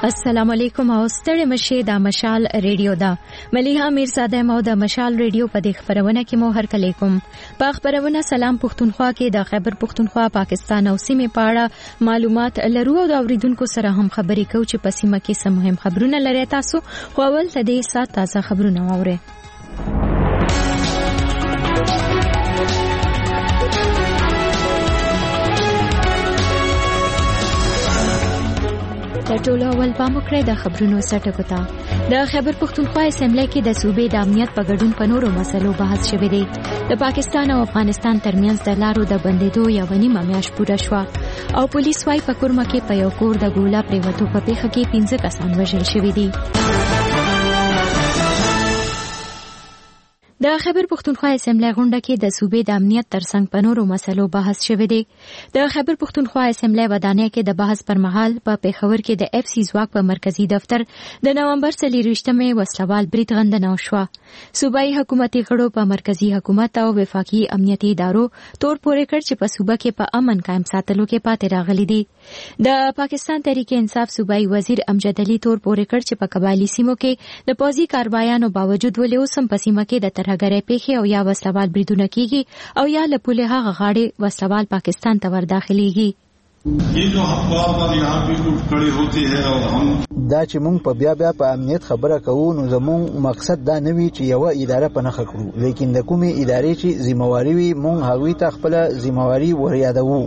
السلام علیکم او ستړي مشه د مشال ریډیو دا مليحه میرزاده مو د مشال ریډیو په دې خبرونه کې مو هرکلی کوم. په خبرونه سلام پښتونخوا کې د خیبر پښتونخوا پاکستان او سیمې په اړه معلومات لرو او د اوریدونکو سره هم خبرې کوو چې په سیمه کې څه مهم خبرونه لري. تاسو خو اول ته دې سات تازه خبرونه واورئ. ټولو اول پام وکړئ د خبرونو سرټکو ته. د خیبر پښتونخوا اسمبلی کې د صوبې د امنیت په ګډون په نورو مسلو بحث شوی دی. د پاکستان او افغانستان ترمنځ د لارو د بندیدو یو نیمه میاشت پوره شوه او پولیس وايي په کورمه کې په یو کور د ګولا پریوتو په پیښه کې 15 کسان وژل شوي دي. د خیبر پښتونخوا اسمبلی غونډه کې د صوبې د امنیت ترڅنګ په نورو مسلو بحث شوی دی. د خیبر پښتونخوا اسمبلی ودانۍ کې د بحث پر مهال په پیښور کې د اف سی ځواک په مرکزی دفتر د نومبر 23مې وسلوال برید غندنه وشوه. صوبایي حکومتي غړو په مرکزی حکومت او وفاقي امنیتي ادارو تور پورې کړ چې په صوبه کې په امن قائم ساتلو کې پاتې راغلي دي. د پاکستان تحریک انصاف صوبایي وزیر امجد علي تور پورې کړ چې په قبایلی سیمو کې د پوځي کاروایانو باوجود ولې اوسم په سیمه کې د ترهګرۍ پیښې او یا وسلوال بریدونه کیږي او یا له پوله هغه غاړې وسلوال پاکستان ته ور داخليږي. ये जो अफवाह यहाँ पे उठ खड़ी होती है और हम دا چې مونږ په بیا په امنیت خبره کوو نو زموږ مقصد دا نه وی چې یو اداره په نخښه کړو، لیکن د کومې ادارې چې ذمہواری وي مونږ هغوی ته خپل ذمہواری وريادوو.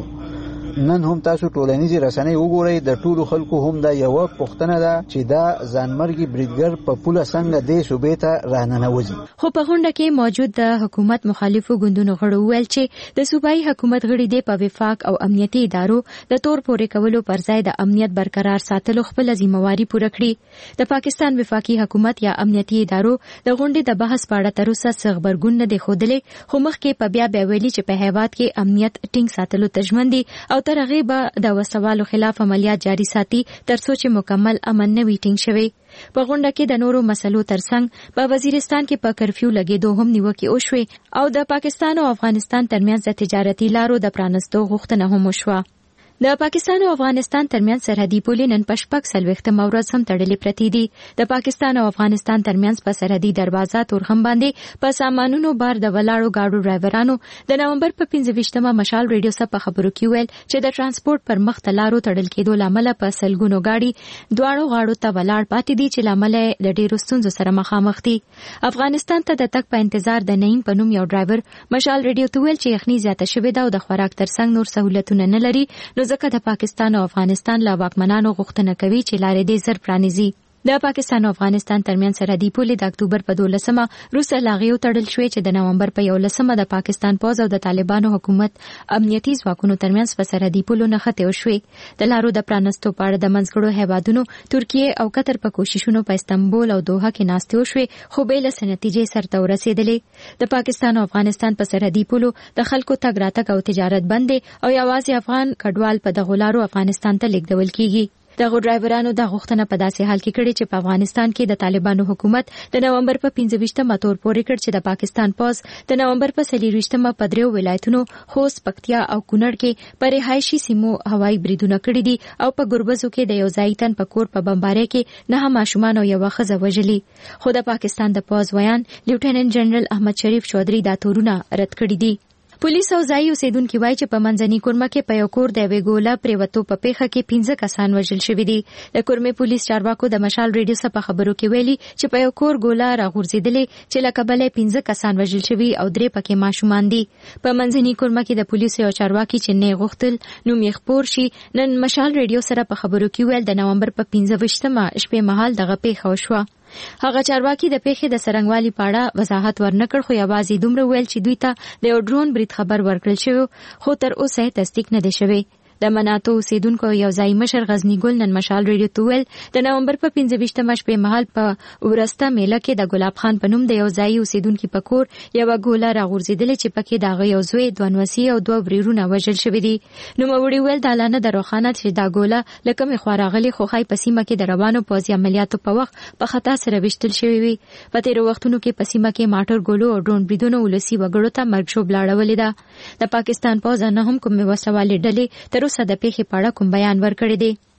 نن هم تاسو ټولنیزې رسنۍ وګورئ، د ټولو خلکو هم دا یو پوښتنه ده چې دا ځانمرګي بریدګر په پوله څنګه د صوبې ته راننوځي. خو په غونډه کې موجود د حکومت مخالفو ګوندونو غړو ویل چې د صوبایي حکومت غړي د په وفاق او امنیتي ادارو د تور پورې کولو پر ځای د امنیت برقرار ساتلو خپل ذمہواری پوره کړي. د پاکستان وفاقي حکومت یا امنیتي ادارو د غونډې د بحث په اړه تر اوسه څه خبرګون نه دی ښودلی، خو مخکې په بیا ویلي چې په هیواد کې امنیت ټینګ ساتلو ته ژمن دي او تر هغه به د وسوالو خلاف عملیات جاری ساتي تر څو چې مکمل امن نه وي ټینګ شوی. په غونډه کې د نورو مسلو ترڅنګ په وزیرستان کې په کرفیو لګېدو هم نیوکې وشوې او د پاکستان او افغانستان ترمنځ د تجارتي لارو د پرانستو غوښتنه هم وشوه. د پاکستان او افغانستان ترمنځ سرحدي پولې نن په 40 ورځ هم تړلې پرتې دي. د پاکستان او افغانستان ترمنځ په سرحدي دروازه تورخم باندې په سامانونو بار د ولاړو گاډو ډرایورانو د نومبر په 25مه مشال ریډیو سره په خبرو کې ویل چې د ترانسپورت پر مخ تلارو تړل کېدو لامل په سلګونو گاډي دواړو غاړو ته ولاړ پاتې دي چې لامل د ډېرو ستونزو سره مخامخ دي. افغانستان ته د تک په انتظار د نعیم په نوم یو ډرایور مشال ریډیو ته ویل چې یخني زیاته شوې ده او د خوراک ترڅنګ نور سہولتونه نه لري، نو ځکه د پاکستان او افغانستان له واکمنانو غوښتنه کوي چې لارې دې زر پرانیزي. د پاکستان او افغانستان ترمنځ سرحدي پولې د اکتوبر په 12مه روسه لاغیو تړل شوې چې د نومبر په 11مه د پاکستان پوز او د طالبانو حکومت امنیتي ځواکونو ترمنځ په سرحدي پولو نښتې وشوې. د لارو د پرانستو په اړه د منځګړو هیوادونو ترکیه او قطر په کوششونو په استنبول او دوحه کې ناستې وشوې، خو بې له نتیجې سرته ورسېدلې. د پاکستان او افغانستان په سرحدي پولو د خلکو تګ راتګ او تجارت بند او یوازې افغان کډوال په دغو لارو افغانستان ته لیږدول کیږي. دغه ډرایورانو د غوښتنه په داسې حال کې کړې چې په افغانستان کې د طالبانو حکومت د نومبر په 25مه تور پورې کړ چې د پاکستان پوز د نومبر په 23مه په دریو ولایتونو خوست، پکتیا او کونړ کې پر رهایشي سیمو هوایي بریدونه کړي دي او په ګربزو کې د یو ځای تن په کور په بمبارۍ کې 9 ماشومان او یو ښځه وژلي. خو د پاکستان د پوز ویان لیفټیننټ جنرال احمد شریف چودھری دا تورونه رد کړي دي. پولیس او ځایي اوسیدونکو وایي چې په منځني کورمه کې په یو کور د یوې ګوله پریوتو په پیښه کې 15 کسان وژل شوي دي. د کورمې پولیس چارواکو د مشال ریډیو سره په خبرو کې ویلي چې په یو کور ګوله راغورځېدلې چې له کبله 15 کسان وژل شوي او 3 پکې ماشومان دي. په منځني کورمه کې د پولیسو یو چارواکي چې نه غوښتل نوم یې خپور شي نن مشال ریډیو سره په خبرو کې ویل د نومبر په 25مه شپې مهال دغه پیښه وشوه. هغه چارواکي د پیښې د سرنګوالي په اړه وضاحت ورنکړ، خو یوازې دومره ویل چې دوی ته د یو ډرون برید خبر ورکړل شوی، خو تر اوسه تصدیق نه دی شوی. د مناطو اوسیدونکو یو ځای مشر غزنی ګل نن مشال ریډیو ته ویل د نومبر په 25مه شپې مهال په ورسته میله کې د ګلاب خان په نوم د یو ځای اوسیدونکو په کور یو ګوله راغورځېدلې چې پکې دغه یو زوی، 2 نوسي او 2 وريرونه وژل شوي دي. نو موري ویل د اعلان د روخانه چې دا ګوله لکه مې خوراغلي خو خای په سیمه کې د روانو پوځي عملیاتو په وخت په خطا سره وشتل شوی وي. په تیر وختونو کې په سیمه کې ماټر ګولو او ډرون بریدونو ولسی وګړو ته مرګ شو بلاړولې ده. د پاکستان پوځ نه هم کومه وسوالې ډلې تر اوسه د پیښې په اړه کوم بیان ورکړی دی.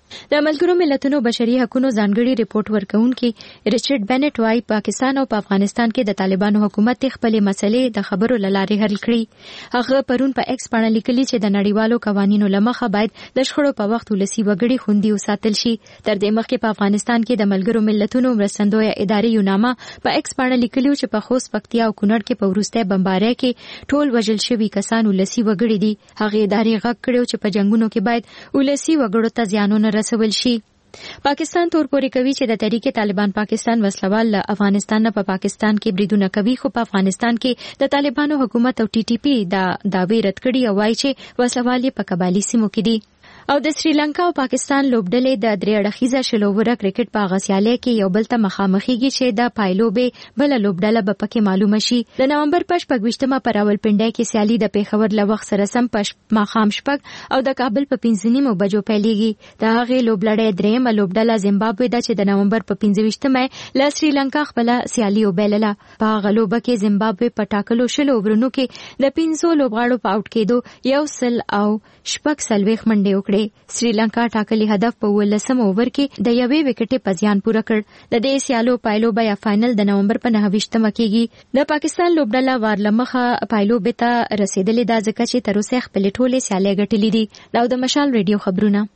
د ملګرو ملتونو بشري حقوقو ځانګړي ریپورت ورکونکي ریچارډ بنټ وايي پاکستان او افغانستان کې د طالبانو حکومت خپل مسلې د خبرو لارې حل کړي. هغه پرون په ایکس باندې لیکلي چې د نړیوالو قوانینو لمخه باید د شخړو په وخت ولسی وګړي خوندي وساتل شي. تر دې مخکې په افغانستان کې د ملګرو ملتونو مرستندوی ادارې یوناما په ایکس باندې لیکلي چې په خوست، پکتیا او کونړ کې په وروسته بمبارۍ کې ټول وژل شوي کسان ولسی وګړي دي. هغه ادارې غږ کړو چې په جنگونو کې باید ولسی وګړو ته زیانونه رسول شي. پاکستان تور پورې کوي چې د تحریک طالبان پاکستان وسلوال له افغانستان نه په پاکستان کې بریدونه کوي، خو په افغانستان کې د طالبانو حکومت او ټي ټي پی دا دعوی رد کړي او وايي چې وسلوال یې په قبالي سیمو کې دي. او د سریلانکا او پاکستان لوبډلې د درې اړخیزه شلووره کرکټ په غسیاله کې یو بل ته مخامخېږي چې د پایلوبې بل لوبډله به پکې معلومه شي. د نومبر 25مه پر راولپنډۍ کې سیالي د پیښور له وخت سره سم ماښام شپږ او د کابل په 5:30 بجو پیلېږي. د هغې لوبلړۍ درېیمه لوبډله زیمبابوې ده چې د نومبر په 25مه له سریلانکا خپل سیالي وبایلله. په هغه لوبه کې زیمبابوې په ټاکلو شلو اوورونو کې د 500 لوبغاړو په آوټ کېدو 146 منډې وکړې. سریلانکا ټاکلي هدف په 18 اوور کې د یوې وکټې په زیان پوره کړ. د دې سیالو پایلوبه یا فائنل د نومبر په 29مه کېږي. د پاکستان لوبډله وارلمخه پایلوبې ته رسیدلې ده ځکه چې تر اوسه خپل ټولې سیالۍ ګټلې دي. دا د مشال ریډیو خبرونه.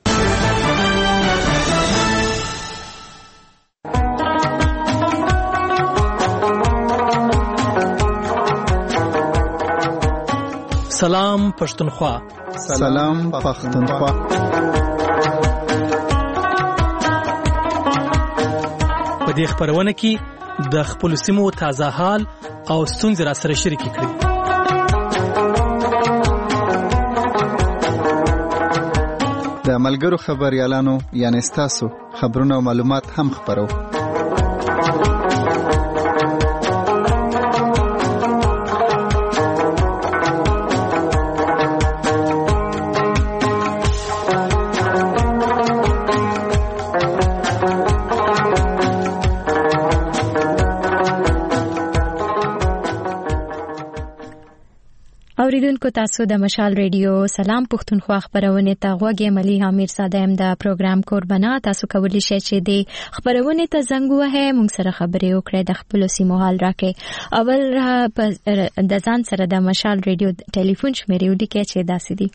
سلام پښتونخوا. سلام پښتونخوا. په دې خبرونه کې د خپل سیمو تازه حال او ستونزې را سره شریک کړئ. د ملګرو خبريالانو یعنی تاسو خبرونه او معلومات هم خبرو. اوریدونکو تاسو د مشال ریډیو سلام پښتونخوا خبرونه ته غوږی ملي حامد صادم د پروګرام قربانا. تاسو کولی شئ چې د خبرونه ته زنګ ووهئ، موږ سره خبرې وکړئ، د خپل سیمو حال راکړئ. اول د ځان سره د مشال ریډیو ټلیفون شمیرې ولیکئ چې داسې دي: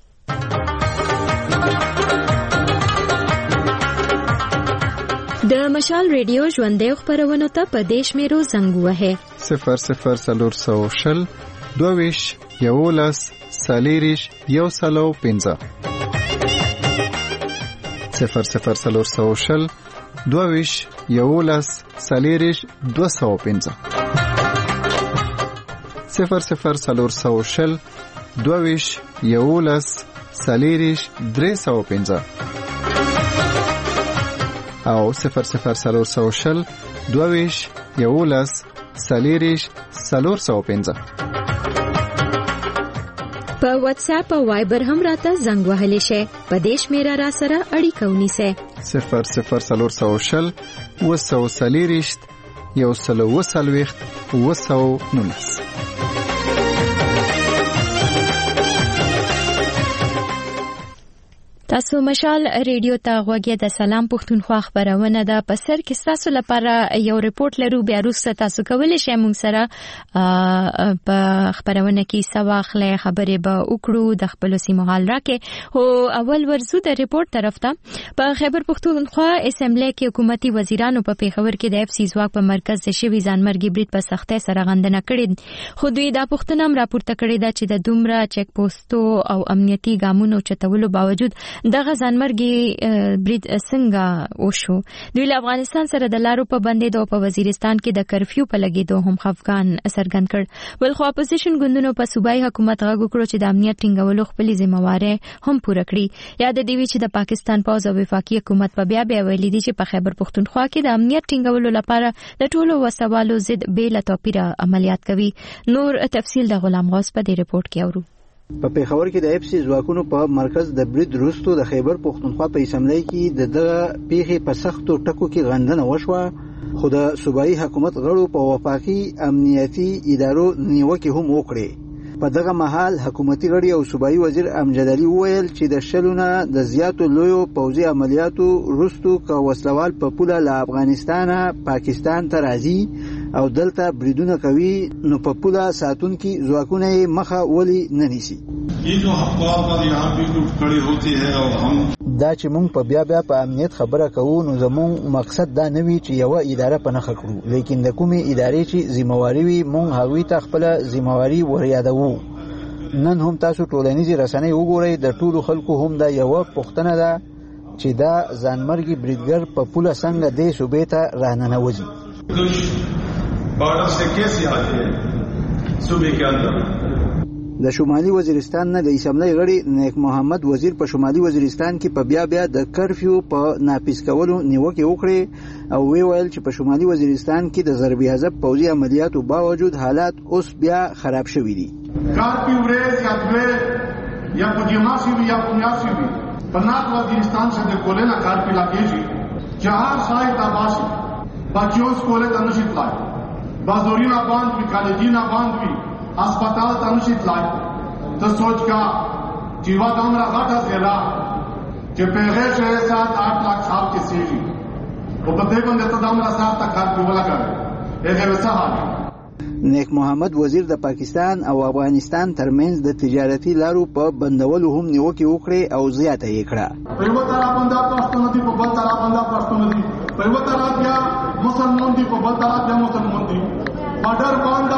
د مشال ریډیو ژوندۍ خبرونه ته په دیش میرو زنګ ووهئ 00420 22 11 سالیریش یو سلو 15 00420 22 11 سالیریش 215 00420 22 11 سالیریش 315 او 00420 22 11 سالیریش 415. په واتس اپ او وایبر هم راته زنګ وهلی شئ. په دې شمیره را سره اړیکه ونیسئ 00420 240 140 219. تاسو مشال ریډیو ته غوږی د سلام پښتونخوا خبرونه ده. په سر کې تاسو لپاره یو ریپورت لرو، بیا وروسته تاسو کولی شئ موږ سره په خبرونه کې سواخله خبرې به وکړو، د خپل سیمو حال راکې. هو اول ورزو د ریپورت طرف ته. په خیبر پښتونخوا اسمبلی کې حکومتي وزیرانو په پیښور کې د اف سی ځواک په مرکز د شوی ځانمرګي برید په سختۍ سره غندنه کړې، خو دوی دا پوښتنه هم راپورته کړې ده چې د دومره چک پوسټو او امنیتي ګامونو چتولو باوجود دغه ځانمرګي برید څنګه وشو. دوی له افغانستان سره د لارو په بندیدو په وزیرستان کې د کرفیو په لګیدو هم خفګان څرګند کړ. بلخو اپوزیشن ګوندونو په صوبایي حکومت غږ وکړو چې د امنیت ټینګولو خپلې ذمہواري هم پوره کړي. یاد دی چې د پاکستان پوز او وفاقي حکومت په بیا ویلي دي چې په خیبر پښتونخوا کې د امنیت ټینګولو لپاره د ټولو وسوالو ضد بې له توپیره عملیات کوي. نور تفصیل د غلام غوث په دې ریپورت کې اورو. په پیښور کې د اف سی ځواکونو په مرکز د برید وروسته د خیبر پښتونخوا په اسمبلی کې دغه پیښې په سختو ټکو کې غندنه وشوه، خو د صوبایي حکومت غړو په وفاقي امنیتي ادارو نیوکې هم وکړې. په دغه مهال حکومتي غړي او صوبایي وزیر امجد علي وویل چې د شلونه د زیاتو لویو پوځي عملیاتو وروسته که وسلوال په پوله له افغانستانه پاکستان ته راځي او دلته بریدونه کوي نو په پوله ساتونکي ځواکونه یې مخه ولې نه نیسي. دا چې موږ په بیا په امنیت خبره کوو نو زموږ مقصد دا نه وي چې یوه اداره په نښه کړو، لیکن د کومې ادارې چې ذمهواري وي موږ هغوی ته خپله ذمهواري وریادوو. نن هم تاسو ټولنیزې رسنۍ وګورئ، د ټولو خلکو هم دا یوه پوښتنه ده چې دا ځانمرګي بریدګر په پوله څنګه دې صوبې ته راننوځي. د شمالي وزیرستان نه د اسمبلی غړي نیک محمد وزیر په شمالي وزیرستان کې په بیا د کرفیو په ناپیس کولو نیوکې وکړې او ویل چې په شمالي وزیرستان کې د ضرب حذف پوځي عملیاتو باوجود حالات اوس بیا خراب شوي دي. کارپی ورځ یا دوه یا پجماسي یا پنیاسي وي په نات وزیرستان سے د کولینا کارپی لاګیږي جهار سایت آباسي بچوس کوله ته نشي تلای بازورینا باند وی کالجینا باند وی अस्पताल तनुषित लाए तो सोच का जीवा दामरा घाटा जिला जो पहले से 7-8 लाख साल के सीढ़ी वो बदे बंदे तो दामरा साथ तक खार पिवला करे एक वैसा हाल. نیک محمد وزیر د پاکستان او افغانستان ترمنځ د تجارتي لارو په بندولو هم نیوکې وکړې او زیاته یې کړه. په یو طرف باندې پښتون دي په بل طرف باندې پښتون دي په یو طرف بیا مسلمان دي په بل طرف بیا مسلمان دي بارډر باندې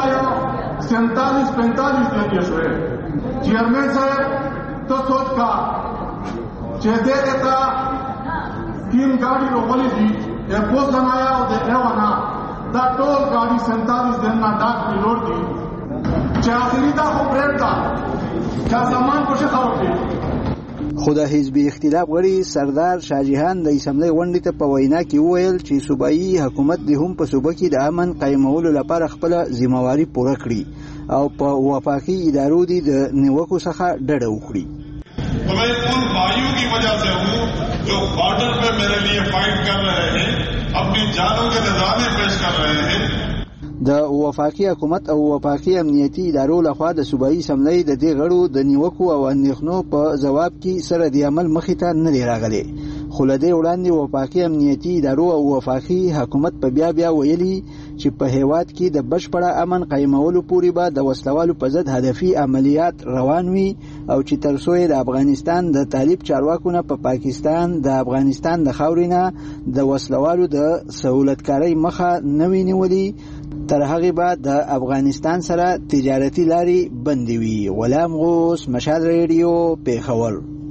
47-45 दिन شوه چیئرمین صاحب تو سوچ کا چهده دیتا 3 गाड़ी रोवली थी एक पोस्ट बनाया और दे एवाना दा टोल गाड़ी 47 दिन ना डाक रिलोड दी चाखरी दा को ब्रेड दा क्या सामान को शखाव की. خو د حزبي اختلاف غړي سردار شاهجهان د اسمبلی غونډې ته په وینا کې وویل چې صوبایي حکومت د هم په صوبه کې د امن قایمولو لپاره خپل ذمہواری پوره کړي او په وفاقي ادارو دي د نیوکو څخه ډډه وکړي. मैं उन भाइयों की वजह से हूँ जो बॉर्डर पे मेरे लिए फाइट कर रहे हैं, अपनी जानों के नजराने पेश कर रहे हैं. د وفاقي حکومت او وفاقي امنیتي ادارو لخوا د صوبایي اسمبلی د دې غړو د نیوکو او اندېښنو په ځواب کې سره د عمل مخې ته نه دی راغلی. خو له دې وړاندې وفاقي امنیتي ادارو او وفاقي حکومت په بیا ویلي چې په هیواد کې د بشپړه امن قایمولو پورې به د وسلوالو په ضد هدفي عملیات روان وي او چې تر څو د افغانستان د طالب چارواکو نه په پاکستان د افغانستان د خاورې نه د وسلوالو د سهولتکارۍ مخه نه وي نیولي تر هغه بعد د افغانستان سره تجارتي لارې بندې وي. غلام غوث، مشال ریډیو، پیښور.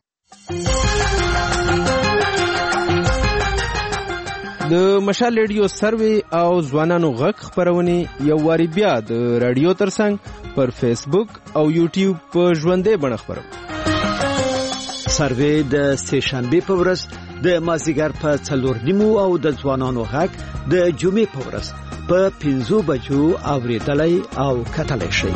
د مشال ریډیو سروي او ځوانانو غږ خبرونه یو واری بیا د رادیو ترڅنګ پر فیسبوک او یوټیوب په ژوندې بڼه خبرو. سروي د سهشنبه په ورځ د مازیګر په 4:30 او د ځوانانو غږ د جمعې په ورځ په 5 بجو اوریدلای او کتلای شي.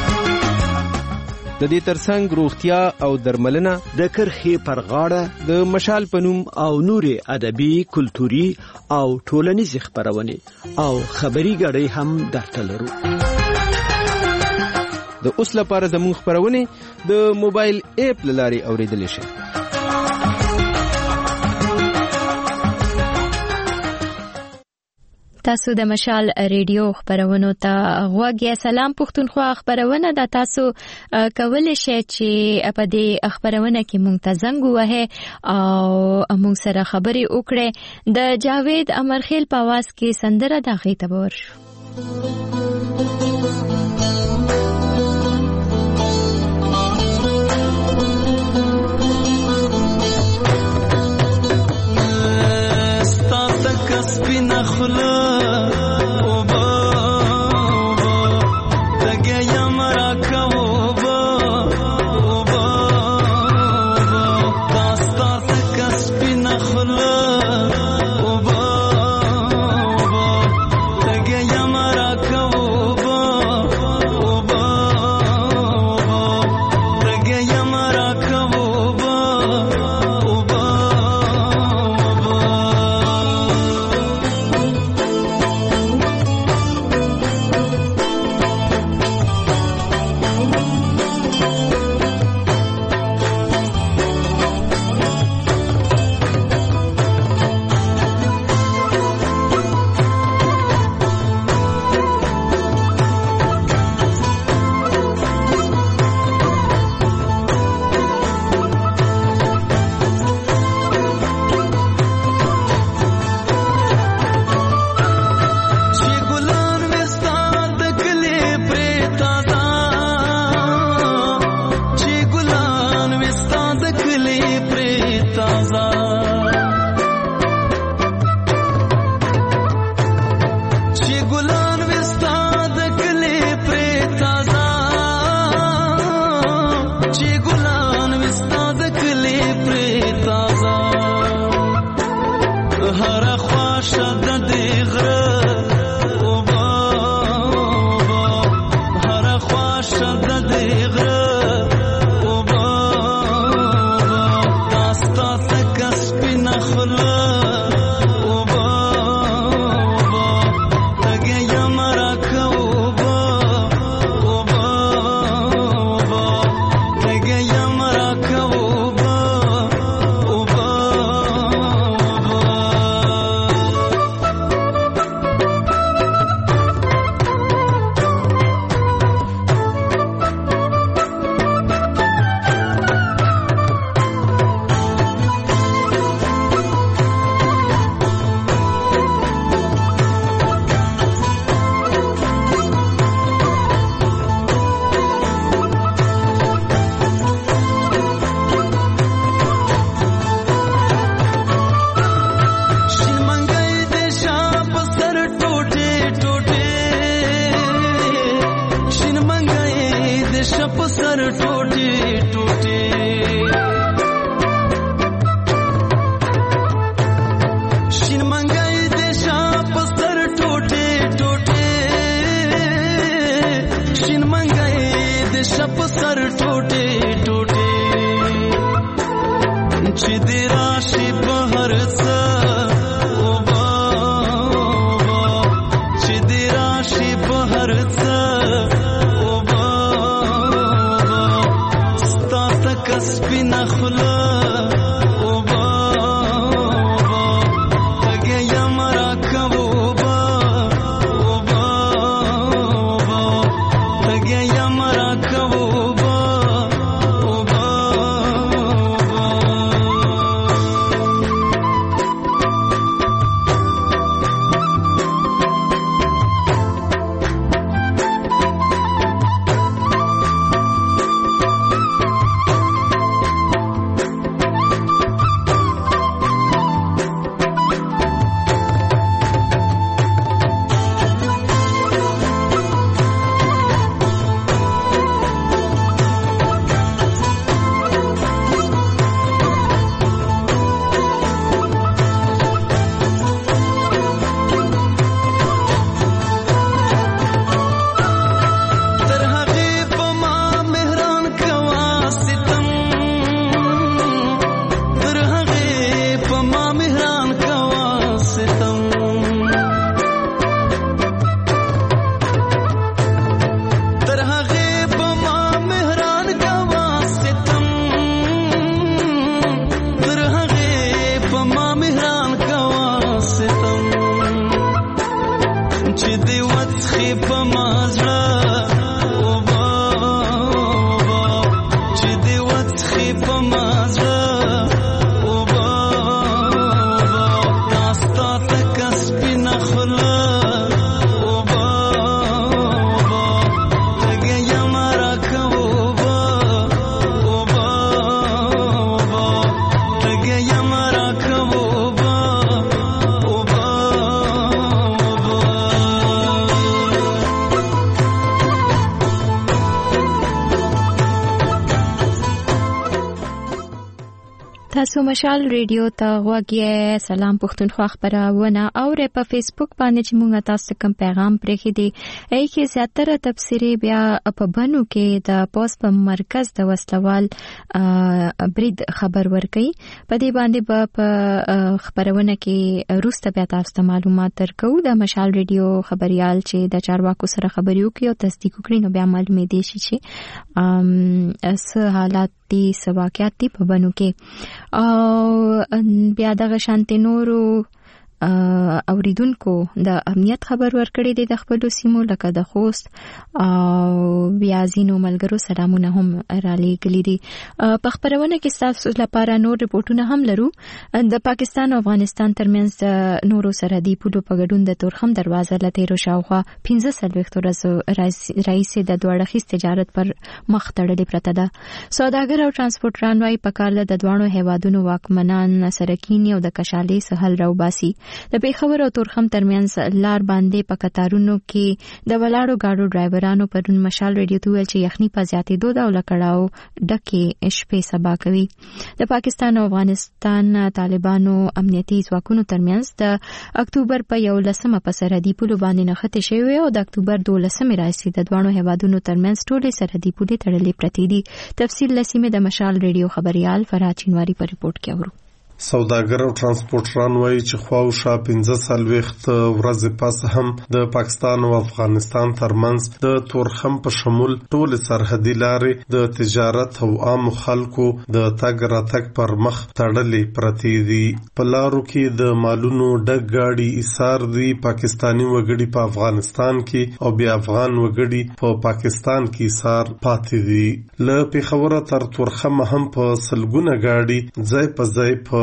د دې ترڅنګ روغتیا او درملنه د کرخي پر غاړه د مشال پنوم او نوري ادبي کلتوري او ټولنیز خبرونه او خبري غړي هم درته لرو. د اوس لپاره زموږ خبرونه د موبایل اپ لاري اوریدل شي. تاسو د مشال ریډیو خبرونو ته غوږی. سلام پښتونخوا خبرونه د تاسو کولای شئ چې په دې خبرونه کې مونږ ته زنګ ووهئ او مونږ سره خبرې وکړئ. د جاوید امرخیل په आवाज کې سندره د غي تبور شو. سپینا خلا اوبا دګه یمرا کوبا اوبا داستا تک سپینا خلا اوبا دګه یمرا کوبا شپ سر ټوټي ټوټي شین منګای د شپ سر ټوټي ټوټي شین منګای د شپ سر ټوټي ټوټي چې دی راشي په هر څه سپینا خلا اوبا تگه یمرا کبوبا اوبا تگه یمرا کبوبا اوبا تاسو مشال ریډیو ته غوږی سلام پښتونخوا خبرونه او په فیسبوک باندې چې موږ تاسو کوم پیغام پرېخي دي ای کې زیاتره تفسیری بیا په بنو کې د پوس په مرکز د وسلوال برید خبر ورکړي په دې باندې په خبرونه کې روسته بیا تاسو معلومات درکو د مشال ریډیو خبريال چې د چارواکو سره خبريو کې او تصدیق کړي نو بیا معلومې دي چې اس حالات دي سواکیات دي په بنو کې او بیا دغه شانتي نورو اوریدونکو د امنیت خبر ورکړی دی د خپل سیمو لکه د خوست او بیا زینو ملګرو سلامونه هم را لېږلي دي په خبرونه کې تاسو لپاره نور رپورټونه هم لرو د پاکستان او افغانستان ترمنځ د نورو سرحدي پولو په ګډون د تورخم دروازه له تیرو شاوخوا 15 ورځو راهیسې د دوه اړخیز تجارت پر مخ تړلې پرته ده سوداګر او ترانسپورټران وايي په کال د دوانو هیوادونو واکمنان سره کینی او د کشالې سهل راوباسي د پیښور او تورخم ترمنځ لار باندې په قطارونو کې د ولاړو گاډو ډرایورانو پرون مشال ریډیو ته ویل چې یخني په زیاتېدو ده او لکړاو ډکې شپې سبا کوي د پاکستان او افغانستان طالبانو امنیتي ځواکونو ترمنځ د اکتوبر په 11 په سرحدي پولو باندې نښتې شوې او د اکتوبر 12 راځي د دوانو هیوادونو ترمنځ ټولې سرحدي پولې تړلې پرتې دي تفصیل لسیمه د مشال ریډیو خبريال فرات چینواری په ریپورت کې اورو سوداګر او ترانسپورټران وایي چې خواوشا 15 ورځې پس هم د پاکستان او افغانستان ترمنځ د تورخم په شمول ټول سرحدي لارې د تجارت او عام خلکو د تګ راتګ پر مخ تړلې پرتې دي په لارو کې د مالونو ډک گاډي ایثار دي پاکستانی وګړي په افغانستان کې او بیا افغان وګړي په پاکستان کې ایثار پاتې دي له پیښور تر تورخم هم په سلګونه گاډي ځای په ځای په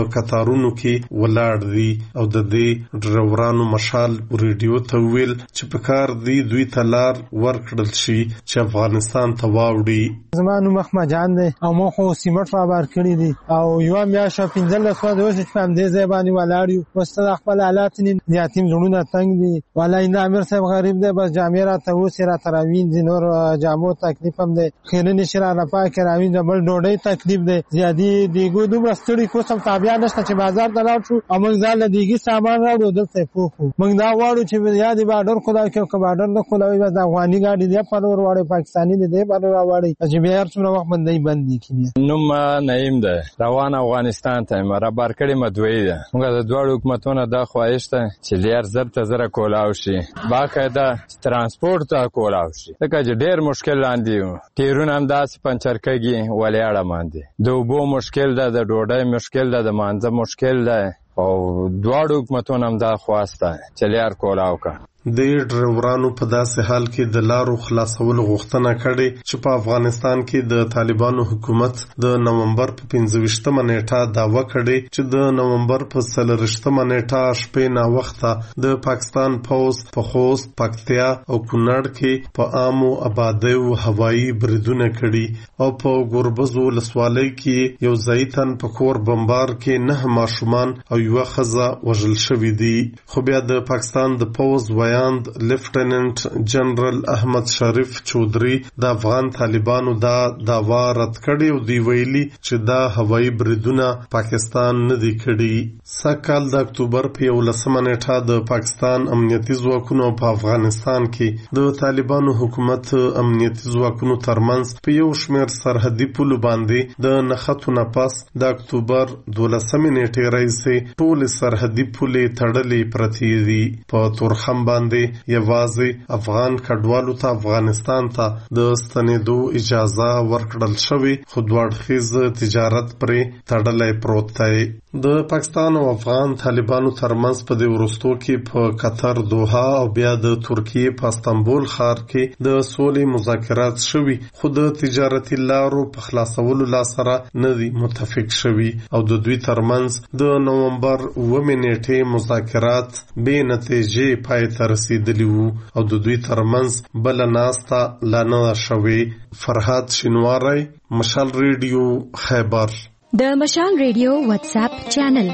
په کتارونو کې ولاړ دي او د دې ډرایورانو مشال ریډیو ته ویل چې په کار دی دوی ته لار ورکړل شي چې افغانستان ته واوړي. زما نوم احمد جان دی او ما خو سیمټ را بار کړی دي او یو بیا شو 15 لسو د وسه په دې ځای باندې ولاړ یو واستل خپل حالات نه یتیم زړونه تنگ دي ولای نه امیر صاحب غریب دی بس جامع را ته وسه را تراوین دي نور جامو تکلیف هم دی خیر نشي را پاک راوین د بل ډوډۍ تکلیف دی زیادی دیګو دومره ستړي کو سم تابع نشته چې بازار ته لاړ شو او موږ ځاله دیګي سامان راوړو دلته پوکو موږ دا واړو چې یادي بارډر خدای کې کبارډر نه خدای بس افغاني ګاډي دی په ور واړې پاکستاني دی په ور واړې چې بیا هر څومره وخت باندې بندي کیږي. نوم نعیم ده روان افغانستان ته مرا بارکړې مدوي ده موږ د دوه حکومتونو د خواهش ته چې لیر زر ته زره کولاو شي باقاعده ترانسپورت ته کولاو شي ځکه چې ډېر مشکل لاندې تیرونه هم داسې پنچر کېږي ولیاړه باندې د اوبو مشکل ده د ډوډۍ مشکل ده د مانځه مشکل ده او دواړو حکومتونو هم دا خواسته چې لیر کولاو کا. د ډرایورانو په داسې حال کې د لارو خلاصولو غوښتنه کړې چې په افغانستان کې د طالبانو حکومت د نومبر په 15مه نیټه دعوه کړې چې د نومبر په 30مه نیټه شپې نا وخته د پاکستان پوز په خوست پکتیا او کونړ کې په عامو آبادیو هوایي بریدونه کړي او په ګوربزو ولسوالۍ کې یو ځایتن په کور بمبار کې 9 ماشومان او یو ښځه وژل شوي دي. خو بیا د پاکستان د پوز لیفټیننټ جنرال احمد شریف چودري د افغان طالبانو دا دعوا رد کړي او دی ویلي چې دا هوایي بریدونه پاکستان نه دی کړي. سکهال د اکتوبر په 11مه نیټه د پاکستان امنیتي ځواکونو په افغانستان کې د طالبانو حکومت امنیتي ځواکونو ترمنځ په یو شمېر سرحدي پولو باندې د نښتو نه پس د اکتوبر 12مه نیټې راهیسې ټول سرحدي پولې تړلې پرتې دي. په تورخم باندې یوازې افغان کډوالو ته افغانستان ته د ستنېدو اجازه ورکړل شوې خو دوړخیز تجارت پرې تړلی پروت دی. د پاکستان او افغان طالبانو ترمنځ په دې وروستو کې په قطر دوحه او بیا د ترکیې په استانبول ښار کې د سولې مذاکرات شوي خو د تجارتي لارو په خلاصولو لا سره نه دي متفق شوي او د دوی ترمنځ د نومبر 9 نیټې مذاکرات بې نتیجې پای ته رسیدلی وو او د دوی ترمنځ بل ناسته لا نه شوې. فرهاد شینواری، مشال ریډیو، خیبر. د مشال ریډیو واتس اپ چینل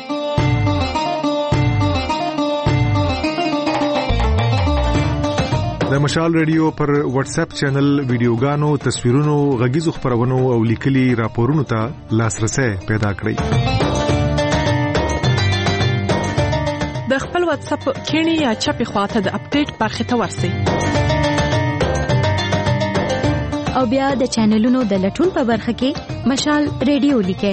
د مشال ریډیو پر واتس اپ چینل ویډیوګانو، تصویرونو، غږیزو خبرونو او لیکلي راپورونو ته لاسرسي پیدا کړئ. د خپل واتس اپ کینی یا چپی خواته د اپډیټ برخه ته ورسئ او بیا د چینلونو د لټون په برخه کې مشال ریډیو لیکئ.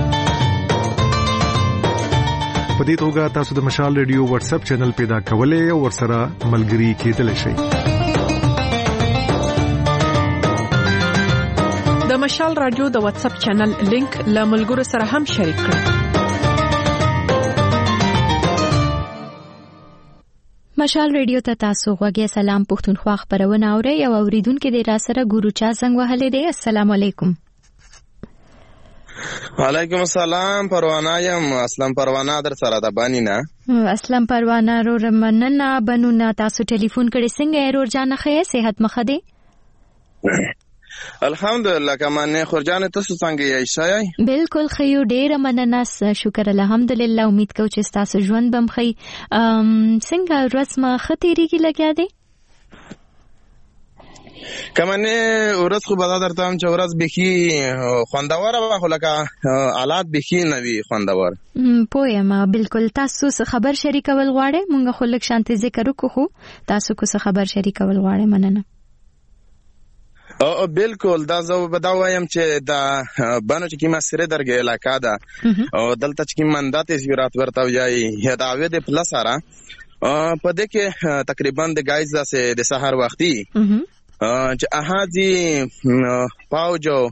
په دې توګه تاسو د مشال ریډیو واتس اپ چینل پیدا کولای او ورسره ملګري کېدلی شئ. د مشال رادیو د واتس اپ چینل لینک له ملګرو سره هم شریک کړئ. مشال ریډیو ته تاسو غوږی سلام پښتونخوا خبرونه اورئ او اوریدونکو دې را سره ګورو چا څنګه وهلې دي. السلام علیکم. وعلیکم السلام. پروانه یم. اسلام پروانه در سره د بانی نه. اسلام پروانه رو مننه بنونه تاسو ټلیفون کړی څنګه رور جان خې صحت مخه دي؟ الحمدلله کمنه خورجان تاسو څنګه یې شای؟ بالکل خیو ډیر مننه شکر الحمدلله. امید کوم چې تاسو ژوند بم خی څنګه رسمه خطرېږي لګیا دي؟ کمنه ورځ خو به درته چې ورځ بخي خوندوره خو لکه حالات بخي نوي خوندور پوهه بالکل. تاسو خبر شریکول غواړئ؟ مونږ خو لک شانتي ذکر وکړو تاسو کو خبر شریکول غواړئ؟ مننه. بالکل دا زه به دا وایم چې دا بانو چې کیما سره درګه علاقہ ده او دلته چې مندات زیارت ورته وایي هداوی د پلس سره په دې کې تقریبا د گایز د سحر وختي چې احادی پاوجو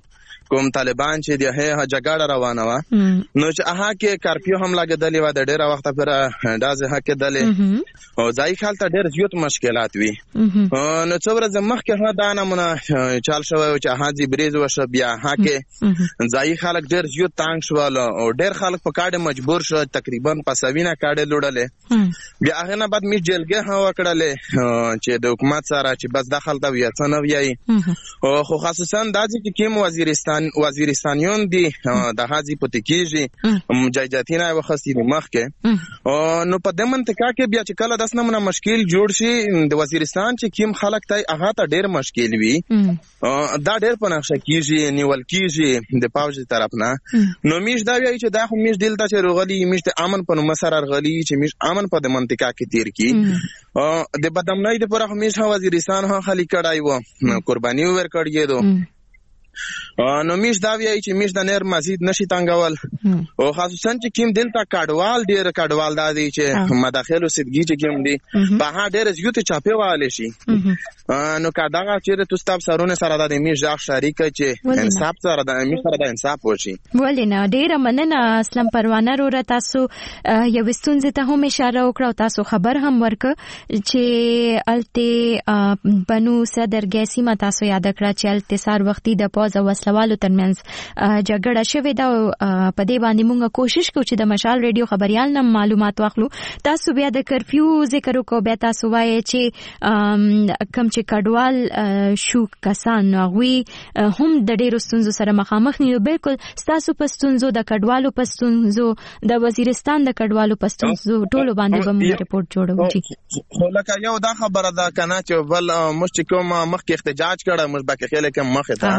کوم طالبان چې د هغه جګړه روانه و نو چې هغه کې کارفیو هم لګیدلې و د ډیره وخت پر دازه حق دلې او ځای خالته ډېر زیات مشکلات وي نو څو ورځې مخکې هغه دا نمونه چال شوی چې هغه بریز وشو بیا هغه ځای خلک ډېر زیات تانګ شول او ډېر خلک په کاډه مجبور شو تقریبا پسوینه کاډه لوړلې بیا هغه نه بعد می جلګه هوا کړلې چې د حکومت سره چې بس داخل دا ویا څنګه ویای او خو خصوصا د چې کوم وزیرستانیون دي د حاجی پتکیږي مجاهدین او خاصی مخ کې نو په دې منطقه کې بیا چې کله داس نمونه مشکل جوړ شي د وزیرستان چې کوم خلک ته هغه ته ډېر مشکل وي دا ډېر په نقشه کېږي نیول کېږي د پاوځ طرف نه نو میش دا وایي چې دا خو میش دلته چې روغلی میش د امن په نوم سره رغلی چې میش امن په د منطقه کې تیر کی د بدامنۍ د پرخ میش وزیرستان ها خالی کړای و قرباني ورکړی دو نو میش دا وایي چې میش د نیر مزید نشي تنګول او خصوصا چې کیم دلته کډوال ډیر کډوال دادي چې مداخلو سیدګي چې کیم دي په ها ډیر زیات چاپه والي شي نو کداغه چې تاسو سرونه سره د میش ځخ شریک چې انصاف سره د میش سره د انصاف وشي ولینه ډیر مننه اسلام پروانه رو تاسو یو ستونزه ته هم اشاره وکړو تاسو خبر هم ورک چې الته بنو صدر ګیسی ما تاسو یاد کړه چې الته سار وختي د پوز او وسلوالو ترمنځ جګړه شوې دا په دې باندې موږ کوشش کوو چې د مشال ریډیو خبريال نم معلومات واخلو تاسو بیا د کرفیو ذکر وکړو بیا تاسو وایي چې کم چې کډوال شو کسان غوي هم د ډېرو ستونزو سره مخامخ نه بالکل تاسو په ستونزو د کډوالو په ستونزو د وزیرستان د کډوالو په ستونزو ټولو باندې به موږ ریپورت جوړو خو لکه یو دا خبره ده کنه چې ول مشتکو مخکې احتجاج کړه مشبکه خلک مخه ته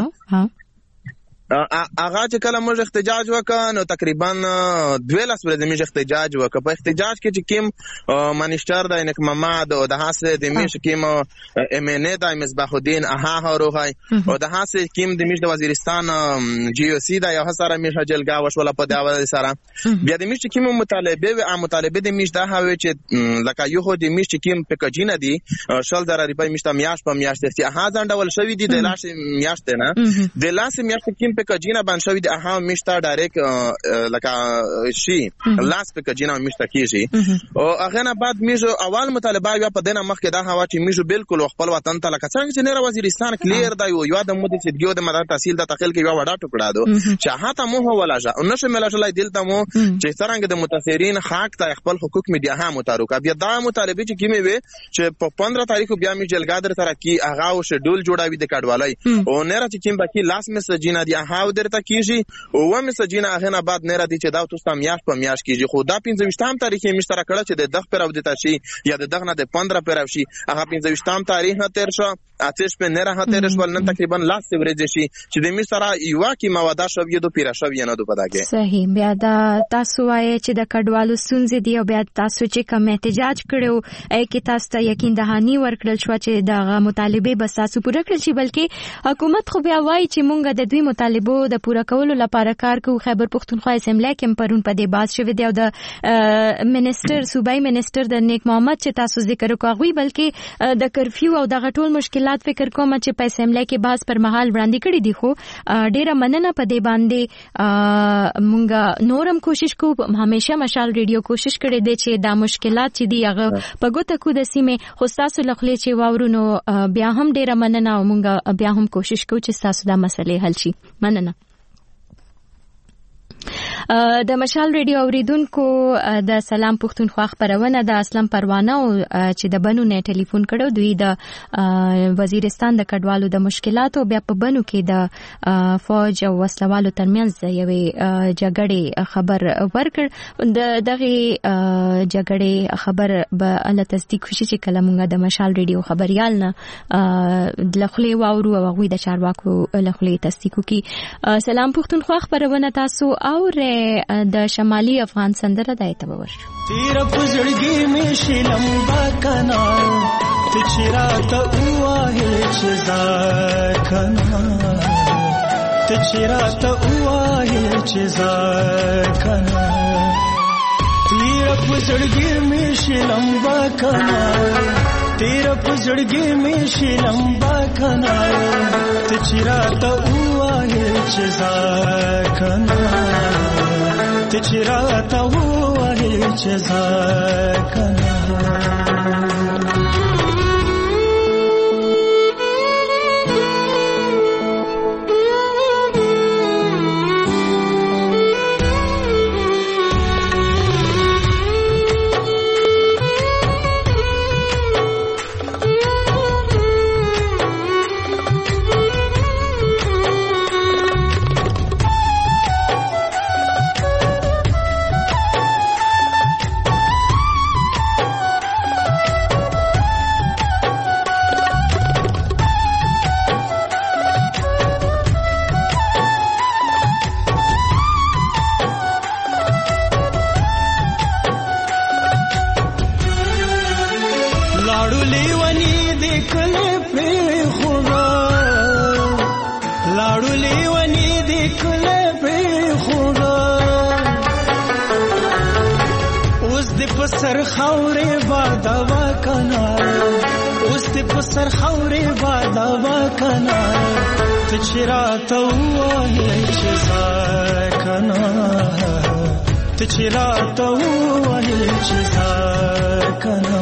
اغه چې کله موږ احتجاج وکړ نو تقریبا 12 ورځې موږ احتجاج وکړ په احتجاج کې چې کیم منیسټر د انک محمد او د هاسه د میش کیم ام ان ا د مصباح الدین اها روحي او د هاسه کیم د میش د وزیرستان جی او سی د یو سره میش جلګه وشول په داوه سره بیا د میش کیم مطالبه د میش د هاوی چې لکه یو خو د میش کیم پکجینه دي شل در ریپای میش ته میاش په میاش ته اها ځندول شوی دي د لاش میاش ته نه د لاس میاش کیم کجینا باندې د اها مشتا ډایرک لکه شي لاس په کجینا مشتا کیږي او هغه نه بعد میجو اول مطالبه بیا په دنه مخ کې دا هوا چې میجو بالکل خپل وطن ته لکه څنګه چې نه وزیرستان کلیر دی یو د مودې سیدګو د مدار تحصیل د تخیل کې یو وړا ټکړه دو چې هغه مو ولاجه او نشه ملاشلای دلته مو چې څنګه د متاثرین حق ته خپل حقوق میډیا هم متروکه بیا دا مطالبه چې کیمه وي چې په 15 تاریخ بیا می جلګادر تر کی هغه او شډول جوړاوي د کډوالای او نه را چې کیم باقي لاس مسجینا دی هاو درته کیږي او و مسجینا هغه نه بعد نه را دي چې دا تاسو ته میاش په میاش کیږي خو دا 15 تاریخ یې مشترک کړه چې د دغه پر او د تشي یا د دغه نه د 15 پر او شي هغه 15 تاریخ تیر شو اتش په نه را تیر شو نن تقریبا لاس ورځ شي چې د می سره یو کی مواده شو یو د پیرا شو نه دو پداګه صحیح بیا دا تاسو وایي چې د کډوالو سنځ دی او بیا تاسو چې کوم احتجاج کړو اې کې تاسو ته یقین دهانی ورکړل شو چې دا مطالبه بس تاسو پوره کړل شي بلکې حکومت خو بیا وایي چې مونږ د دوی مطالبه د پوره کولو لپاره کار کوو خیبر پختونخوا اسمبلی کې پرون په دې باز شوی دی او د منیسټر صوبای منیسټر د نیک محمد چې تاسو ذکر وکړی بلکې د کرفیو او د غټول مشکلات فکر کوم چې په اسمبلی کې باز پر مهال وړاندې کړی دی خو ډیره مننه په دې باندې مونږ نورم کوشش کوو همیشه مشال ریډیو کوشش کړی دی چې دا مشکلات چې دی هغه په ګوته کو د سیمه خو تاسو لخلې چې واورونو بیا هم ډیره مننه او مونږ بیا هم کوشش کوو چې تاسو دا مسلې حل شي مننه د مشال ریډیو اوریدونکو د سلام پښتونخوا خبرونه د اسلام پروانه چې د بنو نه ټلیفون کړو دوی د وزیرستان د کډوالو د مشکلاتو بیا په بنو کې د فوج او وسلوالو ترمنځ یوې جګړې خبر ورکړ دغه جګړې خبر به الله تصدیق شي چې کله موږ د مشال ریډیو خبريال نه لخلې واورو او غوي د چارواکو لخلې تصدیق کی سلام پښتونخوا خبرونه تاسو او د شمالي افغان سندره دایته ورشو تیر پزړګي می شلمبا کنا تچراته واه چې زار کنا تچراته واه چې زار کنا تیر پزړګي می شلمبا کنا तेरा पुजड़गी में शिलंबा कना तिचिरा तो हुआ है चेजा कना तिचिरा तो हुआ है चेजा कना सर खौरे बादावा कना उस दे सर खौरे बादावा कना तिचरा तो है चेजा कना तिचरा तो है चेजा कना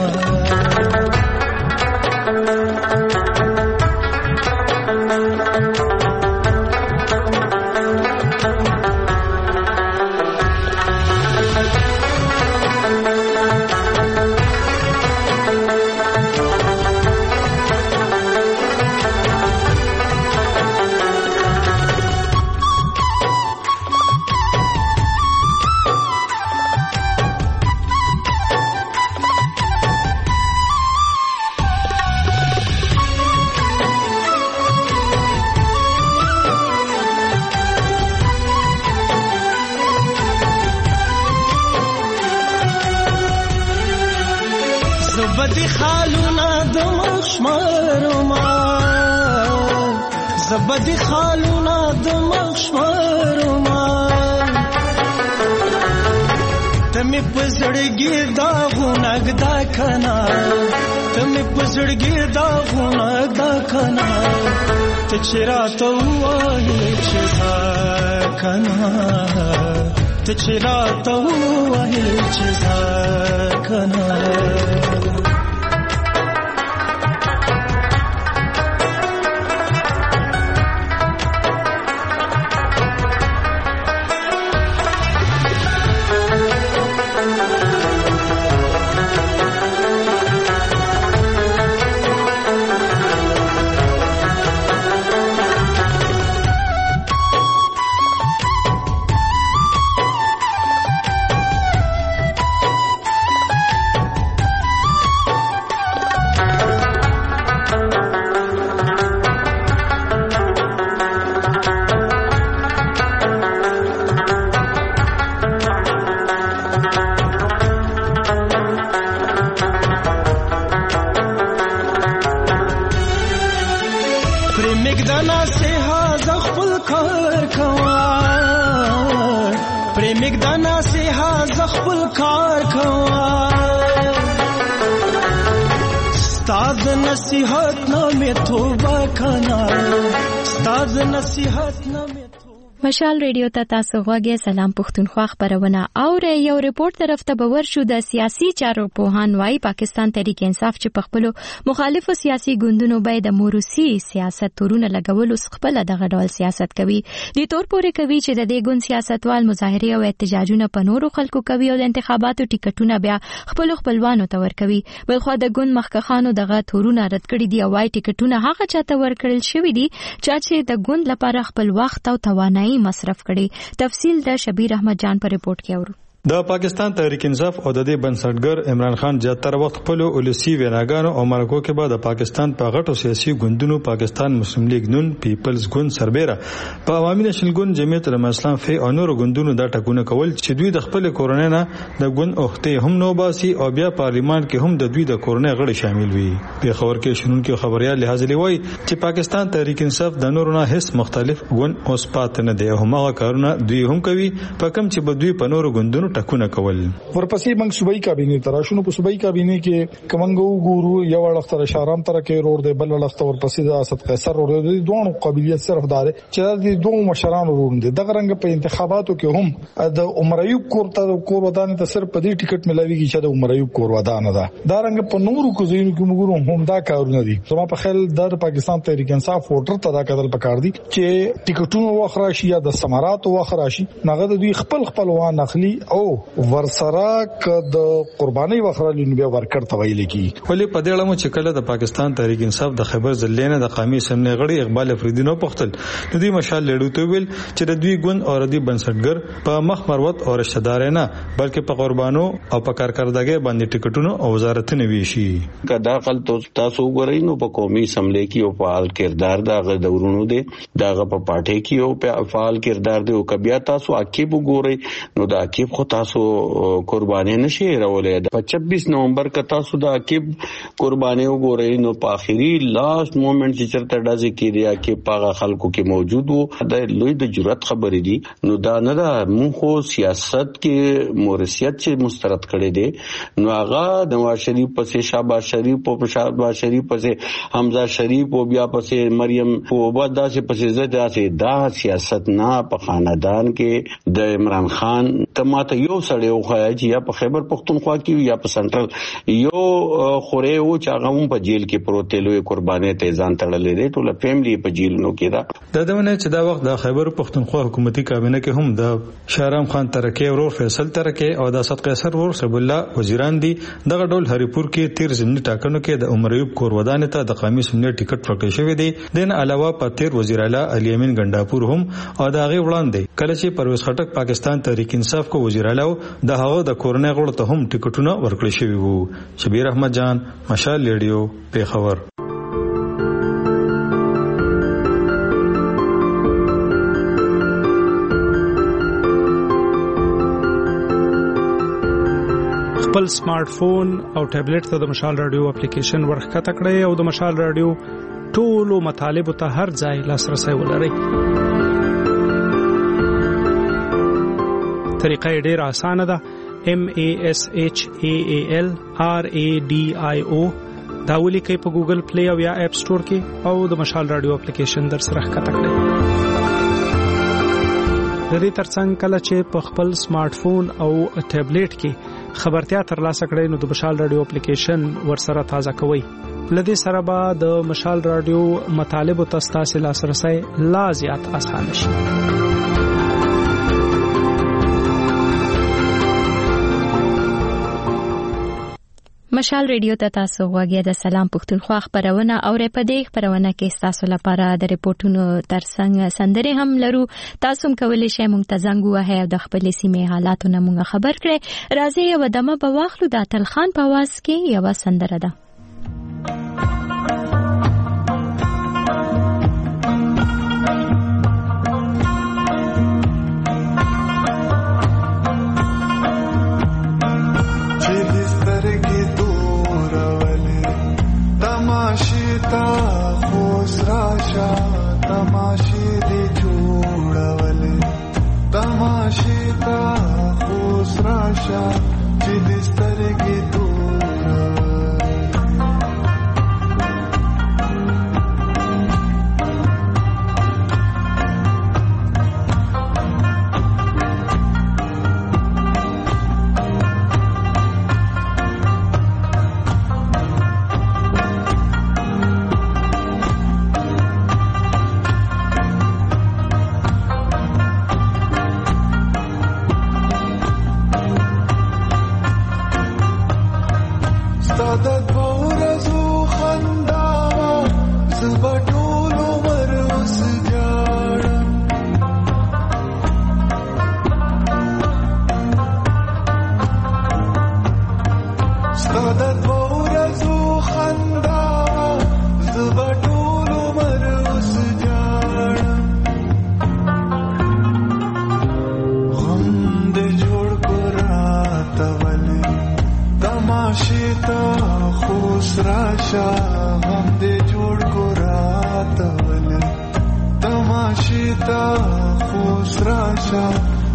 زبدي خالونا دمخ شمرما زبدي خالونا دمخ شمرما تمي پزړګي دا غونګ دا کنا تمي پزړګي دا غونګ دا کنا ته چیرې تو وای چزا کنا ته چیرې تو وای چزا کنا नसीहत न में तोबा खाना استاد नसीहत न में مشال ریډیو ته تاسو غوږی سلام پښتونخوا خبرونه او یو ریپورت طرف ته باور شو د سیاسي چارو پوهان وايي پاکستان تحریک انصاف چې په خپل مخالفو سیاسي ګوندونو باید د موروثي سیاست تورونه لګول او خپل دغه ډول سیاست کوي د تور پورې کوي چې د دې ګوند سیاستوال مظاهره او احتجاجونه په نورو خلکو کوي او د انتخاباتو ټیکټونه بیا خپلوانو ته ورکوي بلخو د ګوند مخکخانو دغه تورونه رد کړي دي او وايي ټیکټونه هغه چاته ورکړل شوی دي چې د ګوند لپاره خپل وخت او توانایي مصرف کړي تفصیل د شبیر احمد جان پر ریپورت کې اورو د پاکستان تحریک انصاف او د دې بنسټګر عمران خان زیاتره وخت خپل اولسی ویناګانو او مرکو کې بعد د پاکستان په غټو سیاسي ګوندونو پاکستان مسلم لیگ نون پیپلز ګوند سربېره په عوامي نشنل ګوند جمعیت الاسلام فی او نور ګوندونو دا ټکونه کول چې دوی د خپل کورونې نه د ګوند اوخته هم نو باسي او بیا پارلیمان کې هم د دوی د کورونې غړي شامل وي په خبر کې شنن کې خبريال لحاظ لوي چې پاکستان تحریک انصاف د نورو نه هیڅ مختلف ګوند اوس پات نه دی او هغه کارونه دوی هم کوي په کوم چې بدوی په نورو ګوندونو ټکونه کول. ورپسې موږ صوبایي کابینه تراشونو په صوبایي کابینه کې کومنګو ګورو یو وړختره شارام تر کې روډ دی بل وړخته ورپسې د اسد قیصر روډ دی دوه قابلیت صرف دار چې د دوه مشرانو روډ دی دغه رنګ په انتخاباتو کې هم د عمر ایوب کور ودان ته صرف په دې ټیکټ ملاويږي چې د عمر ایوب کور ودان ده دا رنګ په نورو کوزینو کې موږ هم دا کارونه دي. زما په خیال د پاکستان تحریک انصاف ووټر ته دا کتل پکار دي چې ټیکټونو واخره شي یا د سماراتو واخره شي نغد دوی خپلوان اخلي او ورسره ک د قرباني واخره لنبه ورکړ تویل کی. ولې په دې اړه چې کله د پاکستان تحریک انصاف د خیبر ضلع د قومي سمنه غړي اقبال افریدی نو پختل د دې مشال لړو ته ویل چې د دوی ګوند او ردی بنسټګر په مخ مروت او رشتہ دار نه بلکې په قربانو او په کارکردګۍ باندې ټیکټونو او وزارتونه ویشي. کدا خپل تاسو وګورئ نو په قومي سملې کې او فعال کردار دغه دورونو دي دغه په پټه کې او په فعال کردار دی او کبیا تاسو عقیب وګورئ نو د عقیب خو تاسو قرباني نشي راولې د 26 نومبر کا تاسو د عقیب قرباني وګورئ نو په اخیری لاست مومنت چې چرته دازي کې دی عقیب پاغه خلکو کې موجود وو د لوی د جرأت خبرې دي نو دا نه دا مونږ سیاست کې مورثیت چې مسترد کړي دي نو هغه نواز شریف پسې شهباز شریف او شهباز شریف پسې حمزه شریف او بیا پسې مریم او بعد داسې پسې زده داسې دا سیاست نه په خاندان کې د عمران خان تماته یو سړی وخایا چې یا په خیبر پختونخوا کې یا په سنټرل یو خوره او چاغم په جیل کې پروت لوی قرباني ته ځان تړلې دي ټول فیملی په جیلونو کې دا دونه چې دا وخت د خیبر پختونخوا حکومتي کابینه کې هم د شهرام خان ترکی او فیصل ترکی او د اسد قیصر ور صبر الله وزیران دي دغه ډول هریپور کې 13 ضمني ټاکنو کې د عمر ایوب کور ودان ته د قومي سمنه ټیکټ ورکړل شوی دی. دین علاوه په 13 وزیر اعلی علي امین ګنداپور هم او د هغه وړاندې کله چې پرویز خټک پاکستان تحریک انصاف کو وزیر اعلی د هغه د کورنۍ غړو ته هم ټیکټونه ورکړل شوی وو. شبیر احمد جان مشال ریډیو پیښور. خپل سمارټ فون او ټابلیټ ته د مشال رادیو اپلیکیشن ورخکته کړئ او د مشال رادیو ټولو مطالبه ته هر ځای لاسرسي ولرئ. طریقه ډیره اسانه ده. MASHAAL RADIO دا ولیکئ په ګوګل پلی او یا اپ سٹور کې او د مشال رادیو اپلیکیشن در سره ښکته کړئ. د دې ترڅنګ کله چې په خپل سمارټ فون او ټابلیټ کې خبرتیا ترلاسه کړئ نو د مشال رادیو اپلیکیشن ورسره تازه کوئ. لدې سره به د مشال رادیو مطالب او تاسو لاسرسي لا زیات آسان شي. مشال ریډیو ته تاسو غوږی د سلام پښتونخوا خبرونه او په دې خبرونه کې تاسو لپاره د ریپورتونو ترڅنګ سندري هم لرو. تاسو هم کولی شئ مونږ ته زنګ ووهئ او د خپلې سیمې حالاتونه مونږ خبر کړئ. راځئ یو دمه به واخلو د اتل خان په आवाज کې یو سندره ده.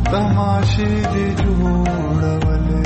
तमाशे दे जोड़वले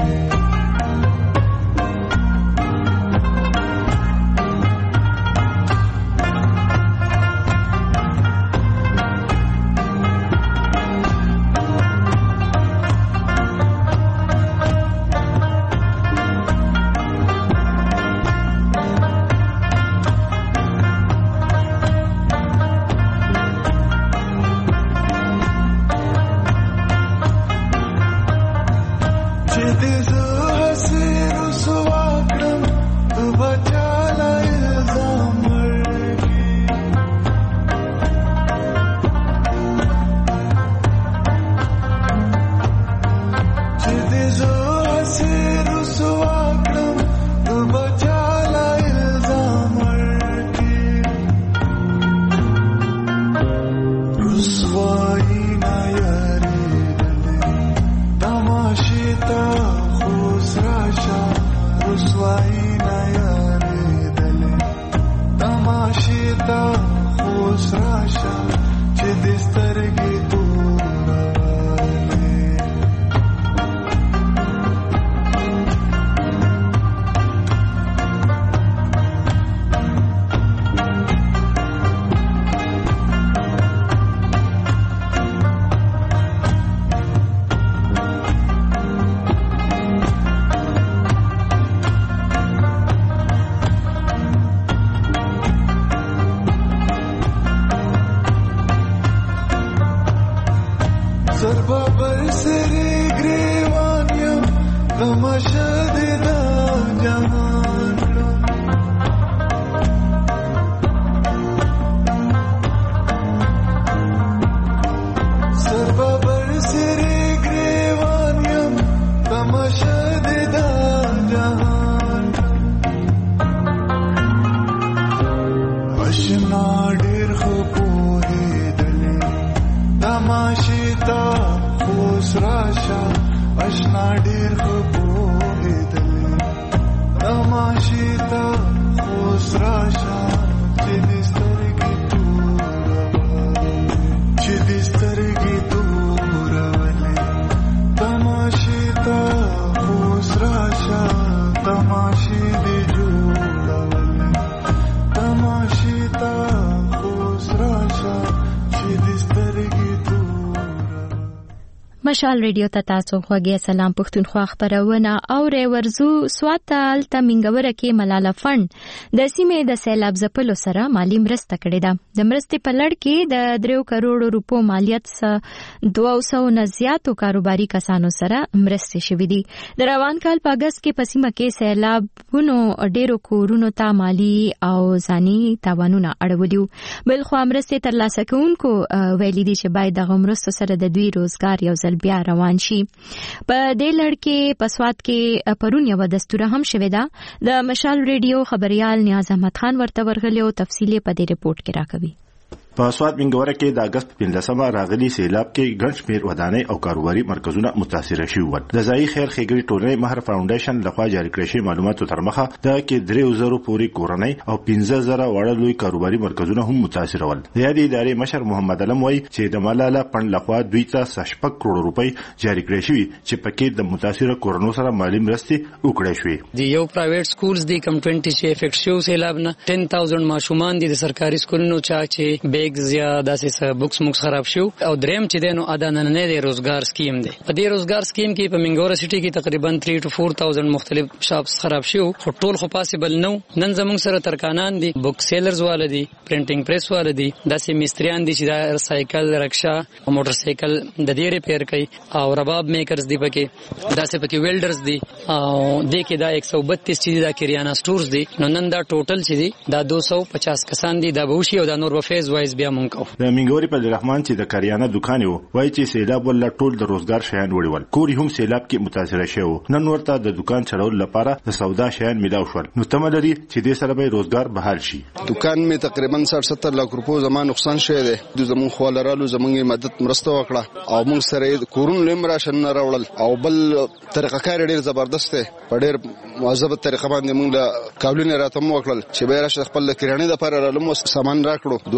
مشال ریډیو ته تاسو خوږی سلام پښتونخوا خبرونه او ورزو سواتل تمنګوره کې ملاله فند د سیمې د سیلاب ځپلو سره مالی مرسته کړې ده د مرستې په لړ کې د 3 کروڑ روپو مالیت سره 200 نه زیاتو کاروباري کسانو سره مرستې شوې دي د روان کال په اگست کې په سیمه کې سیلابونو ډېرو کورونو ته مالی او ځاني تاوانونه اړولي بل خو مرستې ترلاسه کوونکو ویلي دي چې باید د مرستو سره د دوی روزګار یو ځل بیا روان شي په دې لړ کې په سوات کې پرون یو دستور هم شوې ده د مشال ریډیو خبريال نیاز احمد خان ورته ورغلی او تفصیلی په دې ریپورت کې راکوي په سوات منګوره کې د اگست 15 راغلي سیلاب کې ګڼ شمېر ودانۍ او کاروباري مرکزونه متاثر شوي ول د ځایي خیر ښېګړې ټولنې مهر فاونډیشن لخوا جاری کړی شوی معلوماتو تر مخه د کې 3000 پورې کورنۍ او 15000 وړ لوی کاروباري مرکزونه هم متاثر ول د یادې ادارې مشر محمد علم وایي چې د ملاله فند لخوا دوی ته 6 کروڑ روپۍ جاری کړی شوی چې پکې د متاثر کورونو سره مالی مرستې وکړې شوې د یو پرایویټ سکولز د کم 20 چې افیکټ شو سیلاب نه 10000 ماشومان دي د سرکاري سکولونو چې بیگز یا داسې بوکس موږ خراب شو او دریم چې دینو ادا نه دی روزګار سکیم دی په دې روزګار سکیم کې په منګوره سټي کې تقریبا 3 to 4000 مختلف شاپس خراب شو خو ټول خو پاسبل نو نن زموږ سره ترکانان دي بوک سیلرز والدي پرینټینګ پریس والدي داسې مستریان دي چې دا سایکل رکشا او موټر سایکل د دې ریپیر کوي او رباب میکرز دي پکې داسې پکې ویلډرز دي او د کې دا 132 چې دا کریانا سٹورز دي نو نن دا ټوټل چې دي دا 250 کسان دي دا بوشي او دا نور په فیز وایز بیا مونږ د منګوري په رحمان چې د کریانه دکان یو وایي چې سیلاب ول ټول د روزګار شیان وړول کوري هم سیلاب کې متاثر شوی نن ورته د دکان چلول لپاره د سودا شیان میلاو شول نو تملري چې د سره به روزګار بحال شي دکان می تقریبا 70 لک روپو زمان نقصان شوی دی د زمون خولرالو زمونږه مدد مرسته وکړه او موږ سره کورون لمرا شن راوړل او بل طریقه کار ډیر زبردست دی په ډیر مواظبت طریقه باندې موږ له کابلینه راتم وکړل چې به راشه خپل کریانه د لپاره رالم سامان راکړو دواګو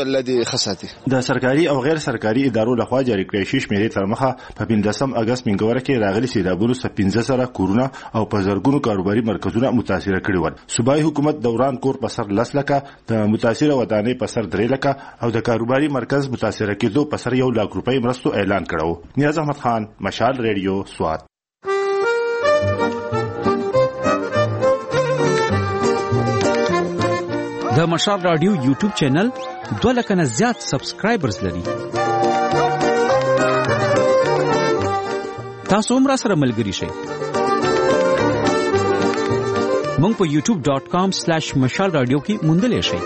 الله دې خصاتي. د سرکاري او غیر سرکاري ادارو لخوا جاری کړی شوی شمیرې تر مخه په 15 اگست منګوره کې راغلي سیلابونو 15 سره کورونه او په زرګونو کاروباري مرکزونه متاثر کړي ول. صوبایي حکومت دوران کور په سر 10 لکه، د متاثر ودانۍ په سر 3 لکه او د کاروباري مرکز متاثر کېدو په سر 1 لک روپۍ مرستو اعلان کړو. نیاز احمد خان، مشال ریډیو، سوات. د مشال رادیو یوټیوب چینل 2 لک نه زیات سبسکرایبرز لري. تاسو هم را سره ملګری شئ. مونږ په youtube.com/مشال رادیو کې موندلې شئ.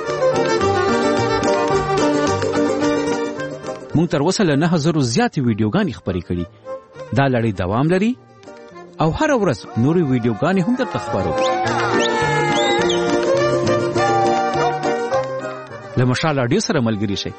مونږ تر اوسه له 9000 زیاتې ویډیوګانې خپرې کړي. دا لړۍ دوام لري او هر ورځ نورې ویډیوګانې هم درته خپرو. له مشال رادیو سره ملګری شئ.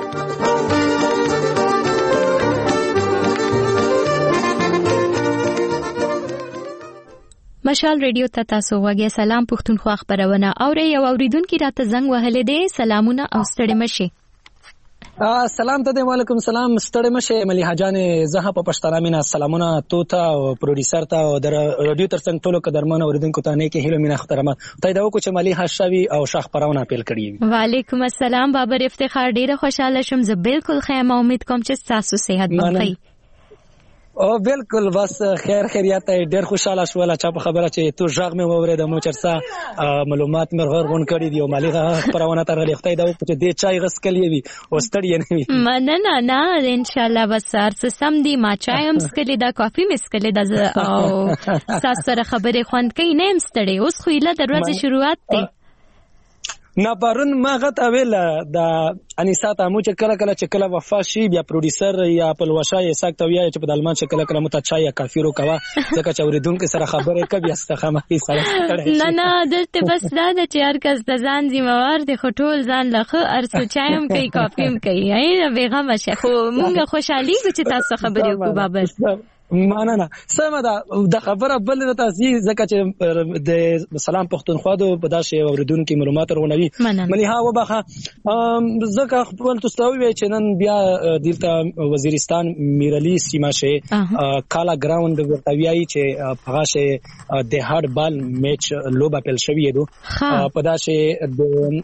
مشال ریډیو ته تاسو وګورئ. سلام پښتونخوا خبرونه اوري او اوریدونکو راته زنګ وهلې دي. سلامونه او ستړي مشه. سلام ته وعلیکم سلام. ستړي مشه ملي حجان زه په پښتانه مینا سلامونه تو ته او پروډوسر ته او در رادیو ترڅنګ ټولو قدرمن اوریدونکو ته نه کې هیله مینا احترامات. ته دا وکړه چې ملي حشاوي او شاخ پرونه اپیل کړی. وعلیکم السلام بابر افتخار. ډیره خوشاله شم. زه بالکل خیر امید کوم چې تاسو صحت بخیر. او بالکل بس خیر خیریت ډیر خوشاله شول چې په خبره چې تو ژغ مې ووره د مو چرسا معلومات مې غون کړی دی او مالي خبرونه تر لختای دا چې دې چای غس کلی وي او ستړي نه وي. نه ان شاء الله بس سم دی. ما چای هم سکلی دا کافي مې سکلی دا او تاسو سره خبرې خوند کوي نه هم ستړي. اوس خو له دروازه شروعات دی. نه پرون ما غته ویل د انیسا تامو چې کله وفات شي بیا پروډوسر یا پلوشا یې ساکته ویای چې په دالمان چې کله متچا یا کافیرو کوا ځکه چې اوریدونکو سره خبرې کوي استخامه هي سره نه دلته بس دا چې هر کس د ځان ذمہوار دی. خټول ځان لخه ارڅ چایم کوي کافیم کوي. نه بیغم شه خو مونږ خوشحالي چې تاسو خبرې وکړو بابر. نه سمه ده د خبره بل تاسو ځکه چې د سلام پښتونخوا د پداسه اوریدونکو معلومات ورغونوي ملي ها وبخه ځکه خپل تاسو وی چې نن بیا دلته وزیرستان میرلی سیمه شه کالا ګراوند ورتویای چې هغه شه د هارد بال میچ لوبه پیل شوې دو پداسه د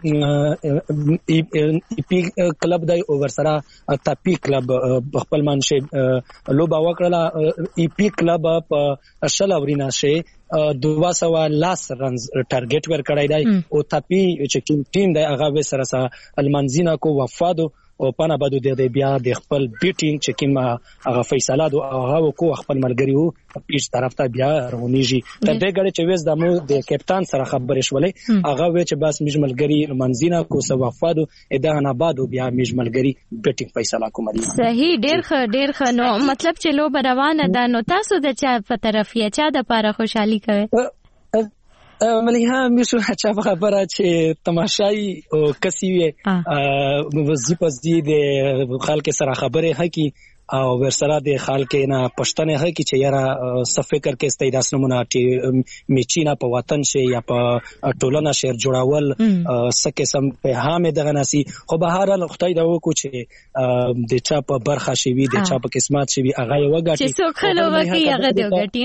پی کلب د اورسرا تاپی کلب خپل منشه لوبه وکړه. ای پی کلب په اشل اورینا شه 200 لاس رنز ټارګټ ور کړای دی او تپی چې ټیم دی هغه سره المانزینا کو وفادو او پانا بده د بیا د خپل بیټینګ چې کیما هغه فیصله دو هغه کو خپل ملګری وو پیش طرف ته بیا رونیږي تر دې غړي چې وېز دمو د کپټان سره خبرې شولې هغه وې چې بس میج ملګری منځینا کو سو وفادو اده نه بعد بیا میج ملګری بیټینګ فیصله کومه. صحیح. ډیر ښه نو مطلب چې لو روانه ده. نو تاسو د چا په طرف یا چا د پاره خوشحالي کوي؟ مليها مشو چا خبره چې تماشای او کسي وي وظیفه د خلک سره خبره هکي او ورسره د خلک نه پښتنه هکي چې یاره صفکر کې استیداس نمونه چې میچینا په وطن شي یا په ټولنه شهر جوړاول سکه سم په هامه دغه ناسي خو به هر خدای دا وکړي چې د چا په برخه شي وي د چا په قسمت شي وي هغه یو غاټي چې څوک خلو وکي هغه دی غاټي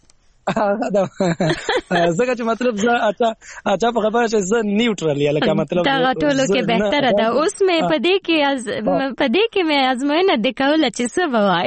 زګه چې مطلب زه اچھا په خبره چې زه نیوټرل یا لکه مطلب دا ټولو کې بهتره ده. اوس مې پدې کې مې ازموینه د کوله چې څه وای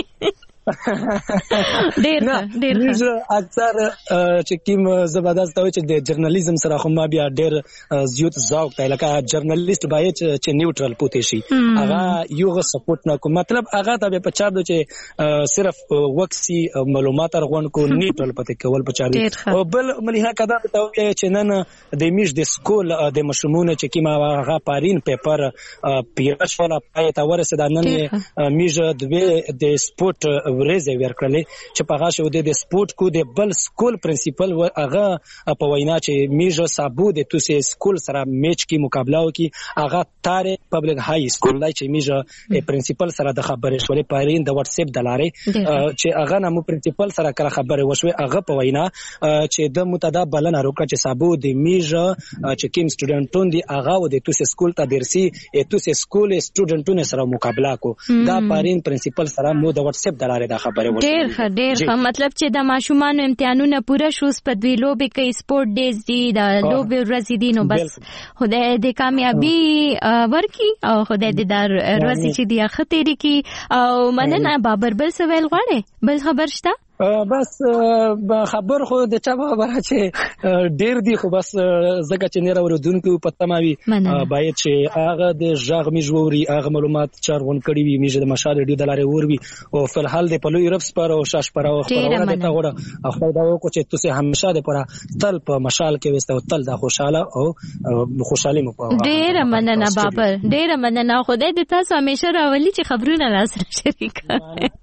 ډیر اکثر چې کوم زبردست وي چې د ژورنالیزم سره خو ما بیا ډیر زیات ذوق دی لکه ژورنالیست باید چې نیوټرل پوتې شي هغه یو سپورټ نه کوم مطلب هغه ته په چا د چې صرف وکسي معلومات ارغون کو نیوټرل پته کول په چا او بل مليها کدا ته چې نن د میش د سکول د مشمونه چې کیما هغه پارین پیپر پیرش ولا پای تا ورسه د نن میش د سپورټ ورځ ورکړلې چې په هغه شو د سپورت کو د بل سکول پرنسپل هغه په وینا چې میجو سابو د توسه سکول سره میچ کې مقابله وکي هغه تار پبلک های سکول لای چې میجو پرنسپل سره د خبرې شولې پارین د واتس اپ د لارې چې هغه نمو پرنسپل سره کله خبرې وشوي هغه په وینا چې د متدا بلنه وکړه چې سابو د میجو چې کوم سټوډنټون دي هغه د توسه سکول ته درسي توسه سکول سټوډنټونو سره مقابله کو دا پارین پرنسپل سره مو د واتس اپ د لارې د خبرې وشوي ډېر مطلب چې د ماشومان امتحانونه پوره شو په دوی لوبې کوي سپورت ډیز دي د لوبې ورځې دي نو بس خدای دې کامیابی ورکي او خدای دې د ورځې چې دی ختېری کی او مننه بابر بل سوال غواړي بل خبر شته بس خبر خو د چا خبره چې ډیر دی خو بس زګه چې نه راوړونکو پتماوي باید چې هغه د ژغ میجوري هغه معلومات چارون کړي وي میجه د مشال ریډیو د لارې وروي او فلحال د پلوی رفس پر او شاش پر او خبرونه د تاوړه خو دا وکړو چې تاسو همیشه د پر تل په مشال کې وستو تل د خوشاله او خوشالي مو په ډیر مننه بابر ډیر مننه خدای دې تاسو همیشه راولي چې خبرونه راسره شریک کړئ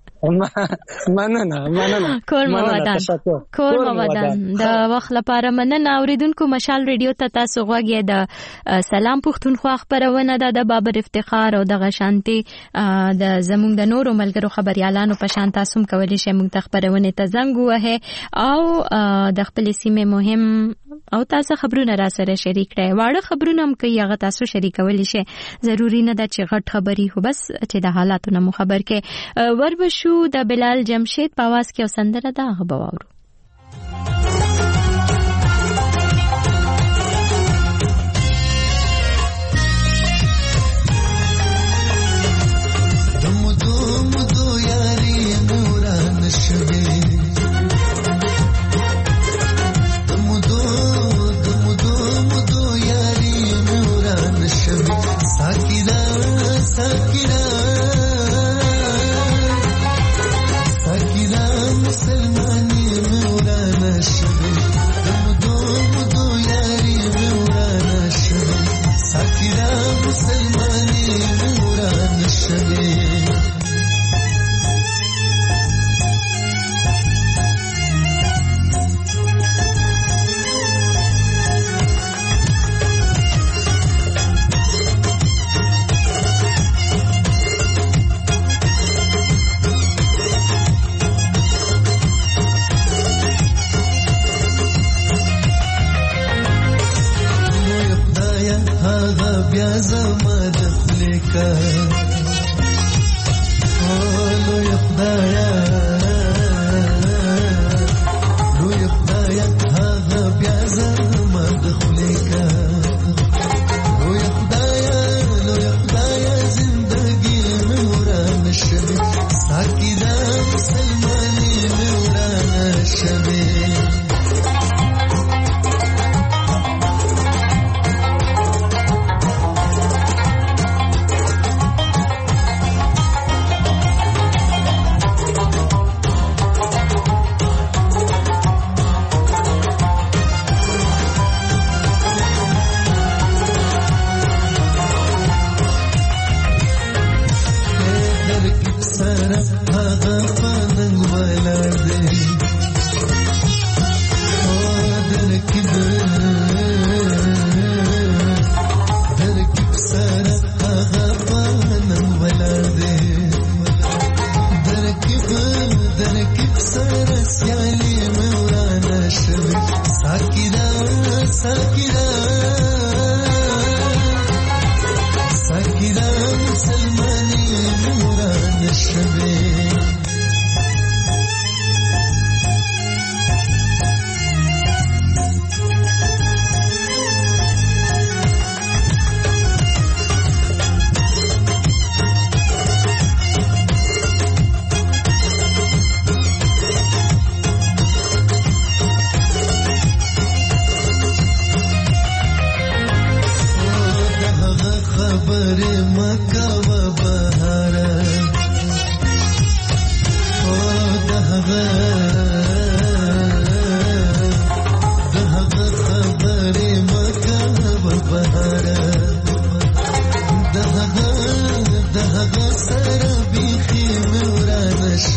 مننه کور مودان د وخت لپاره مننه اوریدونکو مشال ریډیو ته تاسو غوږی د سلام پښتونخوا خبرونه د بابر افتخار او د غشانتي د زموږ د نورو ملګرو خبريالانو په شان تاسو کولی شئ موږ ته خبرونه ته زنګ ووهه او د خپل سیمه مهم او تاسو خبرونه را سره شریک کړئ واړه خبرونه هم کوي هغه تاسو شریکولی شئ ضروری نه ده چې غټ خبري هو بس چې د حالاتونو مو خبر کې وربشو د بلال جمشید په आवाज کې وسندره دا غواړو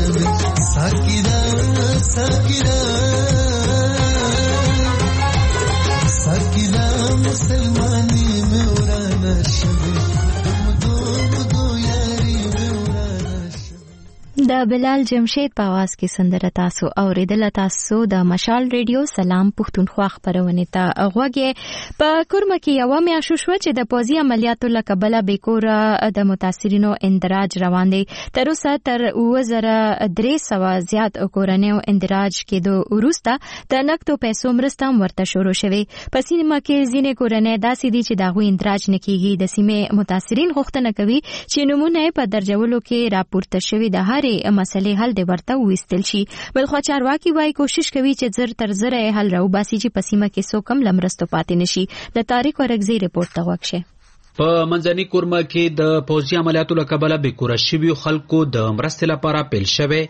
شوی ساکیدا ساکیدا ساکیدا مسلمانی میں ورانه شوی د بلال جمشید په आवाज کې سندره تاسو اوریدل. تاسو د مشال ریډیو سلام پښتونخوا خبرونه ته غوږی. په کورمه کې یو میاشو شو چې د پوځي عملیاتو لکبله بیکوره د متاثرینو اندراج روان دي. تر اوسه تر 2300 زیات کورنیو اندراج کېدو وروسته د نقدو پیسو مرسته ورته شروع شوه. په سیمه کې ځینې کورنۍ داسې دي چې دغه اندراج نکېږي. د سیمې متاثرین غوښتنه کوي چې نمونه په درجولو کې راپورته شوي د هر مسلې حل دی ورته وستل شي. بلخو چارواکي وايي کوشش کوي چې زر تر زر حل راوباسي چې په سیمه کې څوک هم لمرستو پاتې نشي. د تاریخ ورغزي ریپورت ته وکشه. په منځني کورمه کې د پوځي عملیاتو لکبله بیکوره شویو خلکو د مرستې لپاره پیل شوی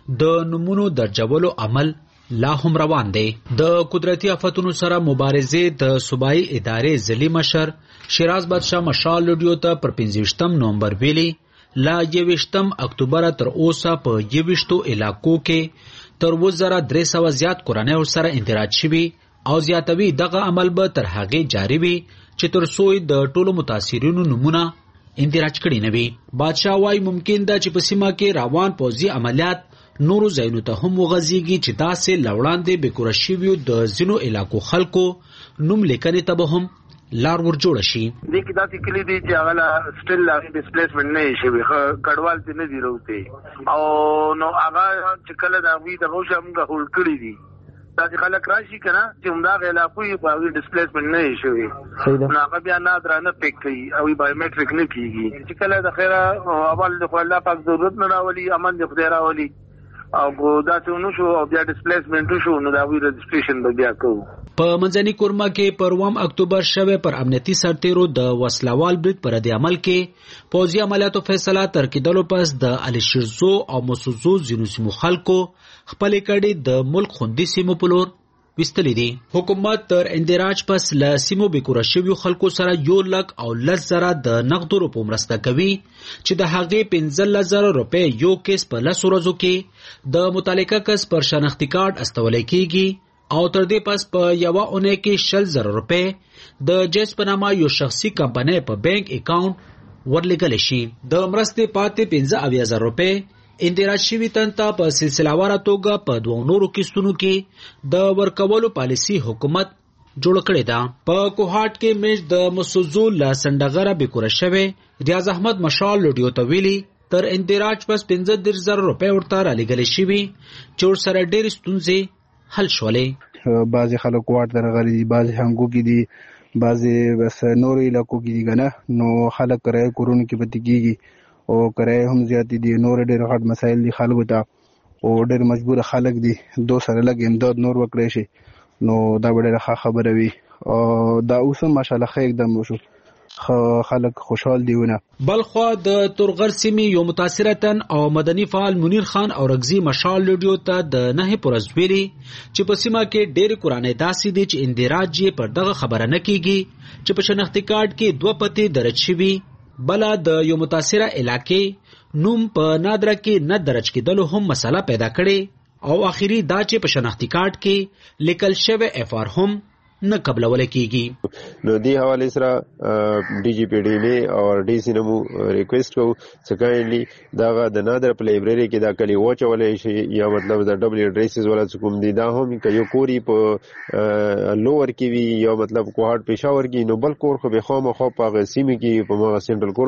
د نمونو درجولو عمل لا هم روان دی. د قدرتي آفتونو سره مبارزې د صوبایي ادارې ځلي مشر شیراز بادشاه مشال ریډیو ته پر 15 نومبر ویلي لا 21 اکتوبر تر اوسه په 21 علاقو کې تر 2300 زیات کورنیو سره اندراج شوي او زیاتوي دغه عمل به تر هغې جاری وي چې تر څو د ټولو متاثرینو نمونه اندراج کړي نه وي. بادشاه وايي ممکن ده چې په سیمه کې روان پوځي عملیات نورو ځایونو ته هم وغځيږي چې داسې لوړاندې بیکوره شویو د ځینو علاقو خلکو نوم لیکنې ته به هم لار ور جوړ شي. دې کې داسې کلی دي چې هغه سټیل ډیسپلیسمنت نه شي وي کډوال دې نه دی راوته او نو هغه چې کله دا وی د غوښه موږ هول کړی دي دا چې خلک راشي کنه چې همدا علاقو یې په ډیسپلیسمنت نه شي وي نو هغه بیا نه درانه پک کوي او بایومټریک نه کیږي چې کله د خیره اول د الله پاک ضرورت نه راولي امن دې خدای راولي او دا څه نو شو او بیا ډیسپلیسمنت شو نو دا وی رجسټریشن به بیا کوو. په منځني کورمه کې پر 1 اکتوبر شوه پر امنیتي سرتیرو د وسلوال برید پر د عمل کې پوځي عملیاتو فیصله تر کېدلو پس د علي شیرزو او مسوزو ځینو سیمو خلکو خپل کړي د ملک خوندي سیمو په لور وستلې دي. حکومت تر اندراج پس له سیمو بیکوره شویو خلکو سره 1,10,000 د نقدو روپو مرسته کوي چې د هغې 15,000 روپۍ یو کس په 10 ورځو کې د متعلقه کس پر شناختی کارت استولای کیږي او تر دې پس په یو اونۍ کې 60,000 روپۍ د جیس په نامه یو شخصي کمپنۍ په بانک اکاونټ ورلګل شي. د مرستې پاتې 15,000 روپۍ اندراج شوي تنته په سلسله‌واره توګه په دوه نورو کیسونو کې د ورکولو پالیسي حکومت جوړ کړې ده. په کوهاټ کې مېش د مسوزو لا سندغره بیکوره شوی ریاض احمد مشال لډیو ته ویلي تر اندراج پس 15,000 روپۍ ورته رالګل شوي چې ورسره ډېرې ستونزې حل شولې. بعضې خلک واټ ته راغلي دي بعضې هنګو کې دي بعضې بس نورو علاقو کې دي که نه نو خلک کرایه کورونو کې پاتې کېږي او کرایه هم زیاتې دي نور ډېر غټ مسایل دي خلکو ته او ډېر مجبوره خلک دي دو سره لږ امداد نور وکړی شي نو دا به ډېره ښه خبره وي او دا اوس هم ماشاءالله ښه اقدام وشو خلک خوشحال دیونه. بلخوا د تورغر سیمې یو متاثره تن او مدني فعال منیر خان او رغزي مشال ریډیو ته د 9 پرز ویلي چې په سیمه کې ډېر کورنۍ داسې دي چې اندراج یې پر دغه خبره نه کیږي چې په شناختی کارت کې 2 پته درج شوي بل د یو متاثره علاقې نوم په نادره کې نه درج کېدلو هم مسله پیدا کړي او اخیری دا چې په شناختی کارت کې لیکل شوی اف آر هم نه قبلول کیږي. نو دی حواله سره ډي جی پی ډي لی او ډي سي نمو ریکوست کو سکایلی دا د نادر په لایبرری کې دا کلی وچولې شي یا مطلب د ډبل ایډریسز ولا کوم دي دا هم یو کوری په لوور کې وی یا مطلب کوهاټ پېښور کې نو بل کور خو به خو په غسیمه کې په سنټرل